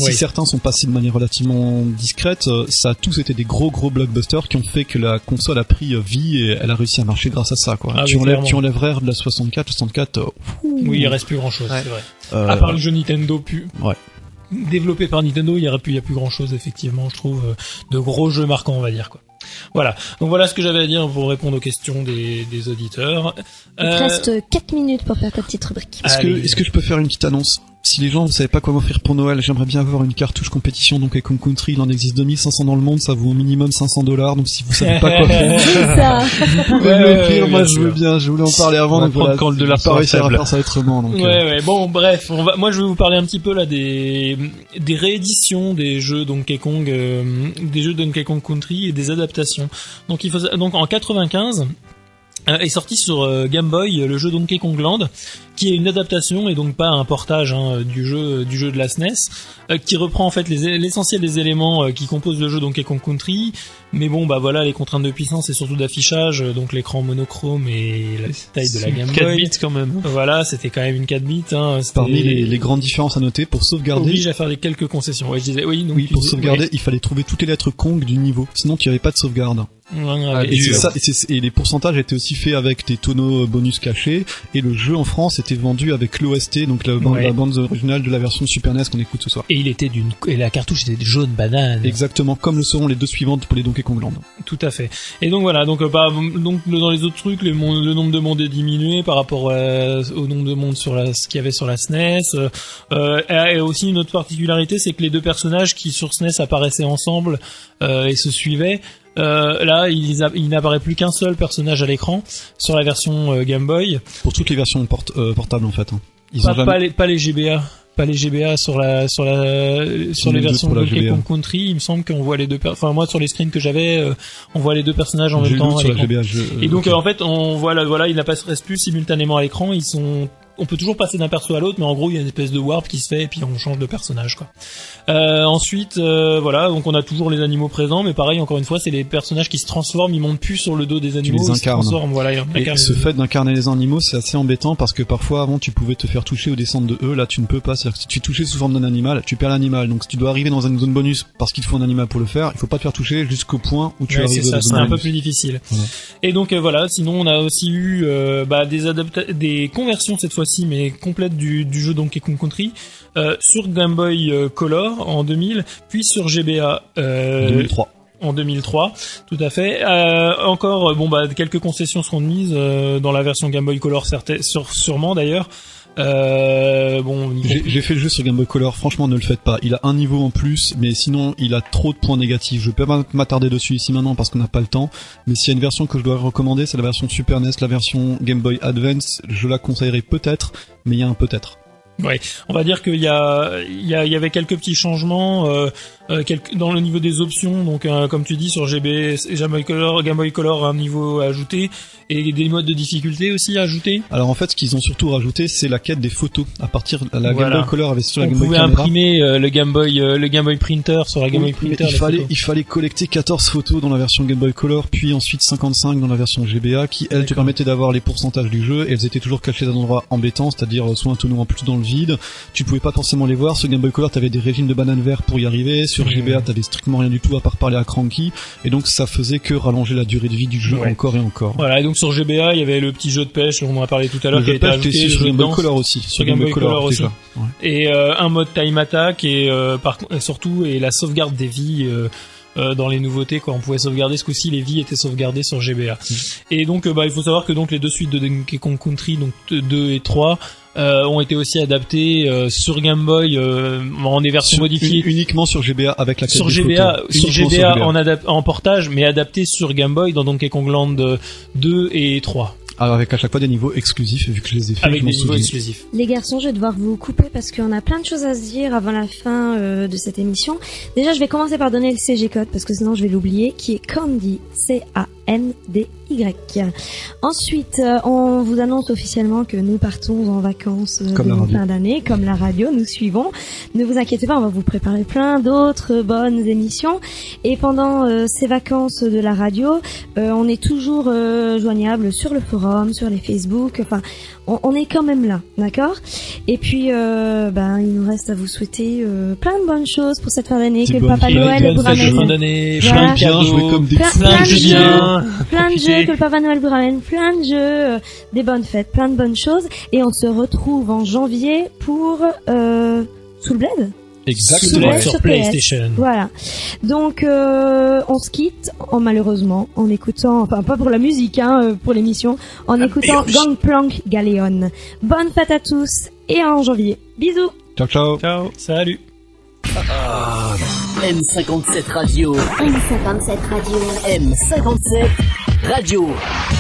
si certains sont passés de manière relativement discrète, euh, ça a tous été des gros gros blockbusters qui ont fait que la console a pris euh, vie et elle a réussi à marcher grâce à ça, quoi. Ah, tu, oui, enlèves, clairement. tu enlèverais de la soixante-quatre, soixante-quatre, euh, Oui, il reste plus grand chose, Ouais. c'est vrai. euh, À part le jeu Nintendo pu... Ouais. développé par Nintendo, il y aurait plus, il y a plus grand chose, effectivement, je trouve, euh, de gros jeux marquants, on va dire, quoi. Voilà. Donc voilà ce que j'avais à dire pour répondre aux questions des, des auditeurs. Il te reste quatre minutes pour faire ta petite rubrique. Est-ce que, Allez. est-ce que je peux faire une petite annonce? Si les gens ne savez pas quoi m'offrir pour Noël, j'aimerais bien avoir une cartouche compétition, donc Kong Country, il en existe deux mille cinq cents dans le monde, ça vaut au minimum cinq cents dollars, donc si vous savez pas quoi faire, Ça. vous pouvez Ouais, me ouais, l'offrir, ouais, moi bien je veux sûr. bien, je voulais en parler avant, On va donc voilà, prendre quand le dollar j'ai pas sera réussi à faible. faire ça autrement, donc, Ouais, euh, ouais. Bon, bref, on va, moi je vais vous parler un petit peu là des des rééditions des jeux Donkey Kong, euh, des jeux Donkey Kong Country et des adaptations. Donc il faut donc en quatre-vingt-quinze euh, est sorti sur euh, Game Boy euh, le jeu Donkey Kong Land, qui est une adaptation et donc pas un portage hein, du jeu du jeu de la S N E S, euh, qui reprend en fait les, l'essentiel des éléments euh, qui composent le jeu Donkey Kong Country. Mais bon, bah voilà, les contraintes de puissance et surtout d'affichage, euh, donc l'écran monochrome et la taille de la Game quatre Boy. bits quand même. Voilà, c'était quand même une quatre bits. Hein, c'était- parmi les, les grandes différences à noter, pour sauvegarder, oblige à faire des quelques concessions. Ouais, je disais, oui, donc oui, tu pour disais- sauvegarder, ouais. il fallait trouver toutes les lettres Kong du niveau, sinon tu avais pas de sauvegarde. Ouais, ouais, Ah, et Et, tu- c'est ça, et, c'est- et les pourcentages étaient aussi faits avec des tonneaux bonus cachés, et le jeu en France était vendu avec l'O S T, donc la, bande- Ouais. la bande originale de la version Super N E S qu'on écoute ce soir. et il était d'une, et la cartouche était jaune banane. Exactement, comme le seront les deux suivantes pour les Donkey Kong Land. Tout à fait. Et donc voilà, donc euh, bah, donc le- dans les autres trucs, les mon- le nombre de mondes est diminué par rapport euh, au nombre de mondes sur la, ce qu'il y avait sur la S N E S. Euh, euh, et aussi une autre particularité, c'est que les deux personnages qui sur S N E S apparaissaient ensemble euh, et se suivaient. Euh, là, il, a- il n'apparaît plus qu'un seul personnage à l'écran sur la version euh, Game Boy. Pour toutes les versions porte- euh, portables en fait. Hein. Ils Pas, ont jamais... pas les pas les G B A, pas les G B A sur la sur la sur les les deux versions pour la Donkey G B A. Kong Country. Il me semble qu'on voit les deux. per- Enfin moi sur les screens que j'avais, euh, on voit les deux personnages en J'ai même le doute temps. à sur la l'écran. G B A. je- Et donc ok. euh, en fait on voit là, voilà, ils n'apparaissent plus simultanément à l'écran. Ils sont, on peut toujours passer d'un perso à l'autre, mais en gros il y a une espèce de warp qui se fait et puis on change de personnage quoi. Euh, ensuite euh, voilà, donc on a toujours les animaux présents, mais pareil encore une fois c'est les personnages qui se transforment, ils montent plus sur le dos des animaux, les ils se incarnes. transforment, voilà, ils Et incarnent ce les- fait d'incarner les animaux, c'est assez embêtant parce que parfois avant tu pouvais te faire toucher ou descendre de eux, là tu ne peux pas. C'est-à-dire que si tu es touché sous forme d'un animal, tu perds l'animal. Donc si tu dois arriver dans une zone bonus parce qu'il te faut un animal pour le faire, il faut pas te faire toucher jusqu'au point où tu Ouais, arrives c'est dans ça, la c'est zone un peu bonus. plus difficile. Voilà. Et donc euh, voilà, sinon on a aussi eu euh, bah, des adapta- des conversions cette fois-ci, mais complètes du, du jeu Donkey Kong Country euh, sur Game Boy euh, Color en deux mille, puis sur G B A euh, deux mille trois. en deux mille trois, tout à fait. Euh, encore, euh, bon bah quelques concessions seront mises euh, dans la version Game Boy Color, certes- sur, sûrement d'ailleurs. Euh, bon, y J'ai compris- j'ai fait le jeu sur Game Boy Color, franchement ne le faites pas. Il a un niveau en plus, mais sinon il a trop de points négatifs. Je peux pas m'attarder dessus ici maintenant parce qu'on n'a pas le temps. Mais s'il y a une version que je dois recommander, c'est la version Super N E S, la version Game Boy Advance. Je la conseillerais peut-être, mais il y a un peut-être. Ouais, on va dire qu'il y a, il y a, il y avait quelques petques changements euh, euh, quelques, dans le niveau des options. Donc, euh, comme tu dis, sur G B, Game Boy Color, Game Boy Color, un niveau ajouté et des modes de difficulté aussi ajoutés. Alors en fait, ce qu'ils ont surtout rajouté, c'est la quête des photos. À partir de la Voilà. Game Boy Color avait sur la On Game Boy pouvait Camera. imprimer euh, le Game Boy, euh, le Game Boy Printer sur la Game Oui, Boy mais Printer. il les fallait, photos. il fallait collecter quatorze photos dans la version Game Boy Color, puis ensuite cinquante-cinq dans la version G B A, qui elles te D'accord. permettaient d'avoir les pourcentages du jeu, et elles étaient toujours cachées dans un endroit embêtant, c'est-à-dire soit un tonneau en plus dans le vide. Tu pouvais pas forcément les voir. Sur Game Boy Color, t'avais des régimes de banane vert pour y arriver. Sur Mmh. G B A, t'avais strictement rien du tout à part parler à Cranky, et donc ça faisait que rallonger la durée de vie du jeu Ouais. encore et encore. Voilà, et donc sur G B A, il y avait le petit jeu de pêche dont on a parlé tout à l'heure Le qui a jeu été de pêche était ajouté, aussi le sur jeu de Game Boy danse. Color aussi. Sur Game Boy Color aussi. déjà. Ouais. Et euh, un mode time attack et euh, par et surtout et la sauvegarde des vies euh, euh, dans les nouveautés quoi. On pouvait sauvegarder ce coup-ci, les vies étaient sauvegardées sur G B A. Mmh. Et donc euh, bah il faut savoir que donc les deux suites de Donkey Kong Country, donc deux et trois, euh, ont été aussi adaptées euh, sur Game Boy euh, en des versions Sur- modifiées. un- uniquement sur G B A avec la quête Sur des G B A, photos. sur G Uniquement B sur A G B A. en, adap- en portage, mais adapté sur Game Boy dans Donkey Kong Land euh, deux et trois, Alors, avec à chaque fois des niveaux exclusifs, vu que je les ai fait, avec je m'en des niveaux souviens. exclusifs. Les garçons, je vais devoir vous couper parce qu'on a plein de choses à se dire avant la fin euh, de cette émission. Déjà, je vais commencer par donner le C G code parce que sinon je vais l'oublier, qui est Candy, C A N D Y. Ensuite, euh, on vous annonce officiellement que nous partons en vacances euh, Comme la de radio. fin d'année, comme la radio, nous suivons. Ne vous inquiétez pas, on va vous préparer plein d'autres bonnes émissions. Et pendant euh, ces vacances de la radio, euh, on est toujours euh, joignable sur le forum, sur les Facebook, enfin, on, on est quand même là, d'accord ? Et puis, euh, ben, il nous reste à vous souhaiter euh, plein de bonnes choses pour cette fin d'année, Des que le bonnes Papa fêtes, Noël Bonne vous fête de fin ramène d'année, Voilà. plein de Bien joué cadeaux, comme des plein, fous. plein de de jeux, bien, plein de profitez. jeux, que le Papa Noël vous ramène plein de jeux, euh, des bonnes fêtes, plein de bonnes choses, et on se retrouve en janvier pour euh, Sous le Bled. Exactement, Ouais. sur Sur P S. PlayStation. Voilà. Donc euh, on se quitte, en, malheureusement, en écoutant, enfin pas pour la musique, hein, euh, pour l'émission, en écoutant Gangplank Galéon. Bonne fête à tous et en janvier. Bisous. Ciao, ciao. Ciao. Salut. M cinquante-sept Radio. M cinquante-sept Radio. M cinquante-sept Radio.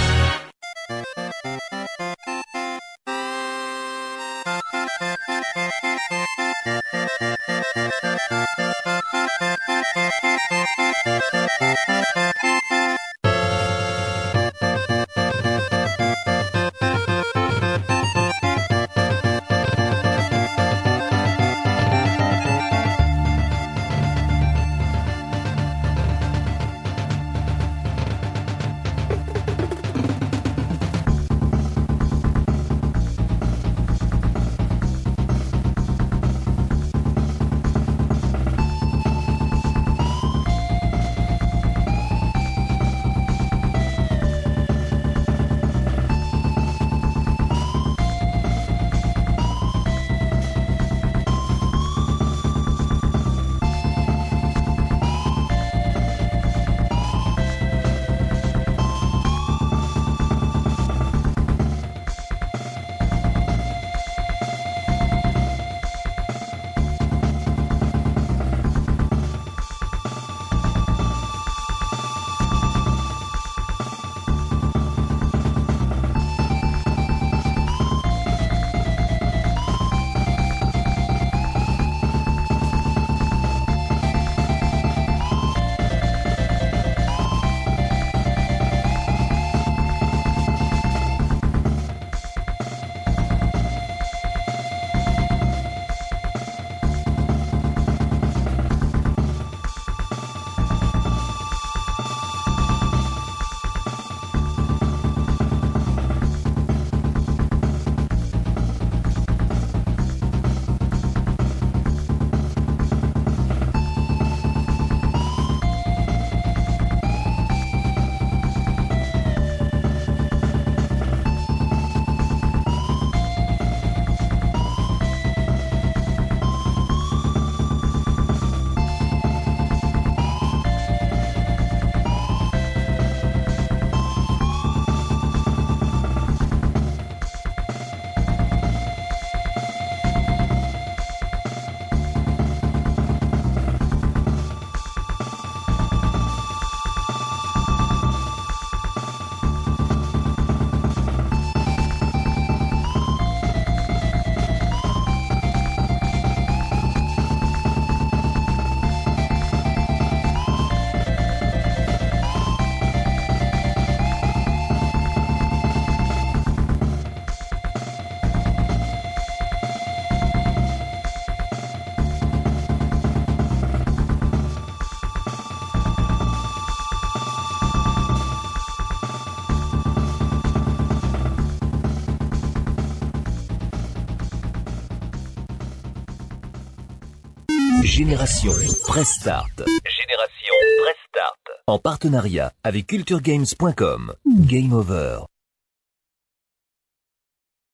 Génération Press Start. Génération Press Start. En partenariat avec culture games point com. Game over.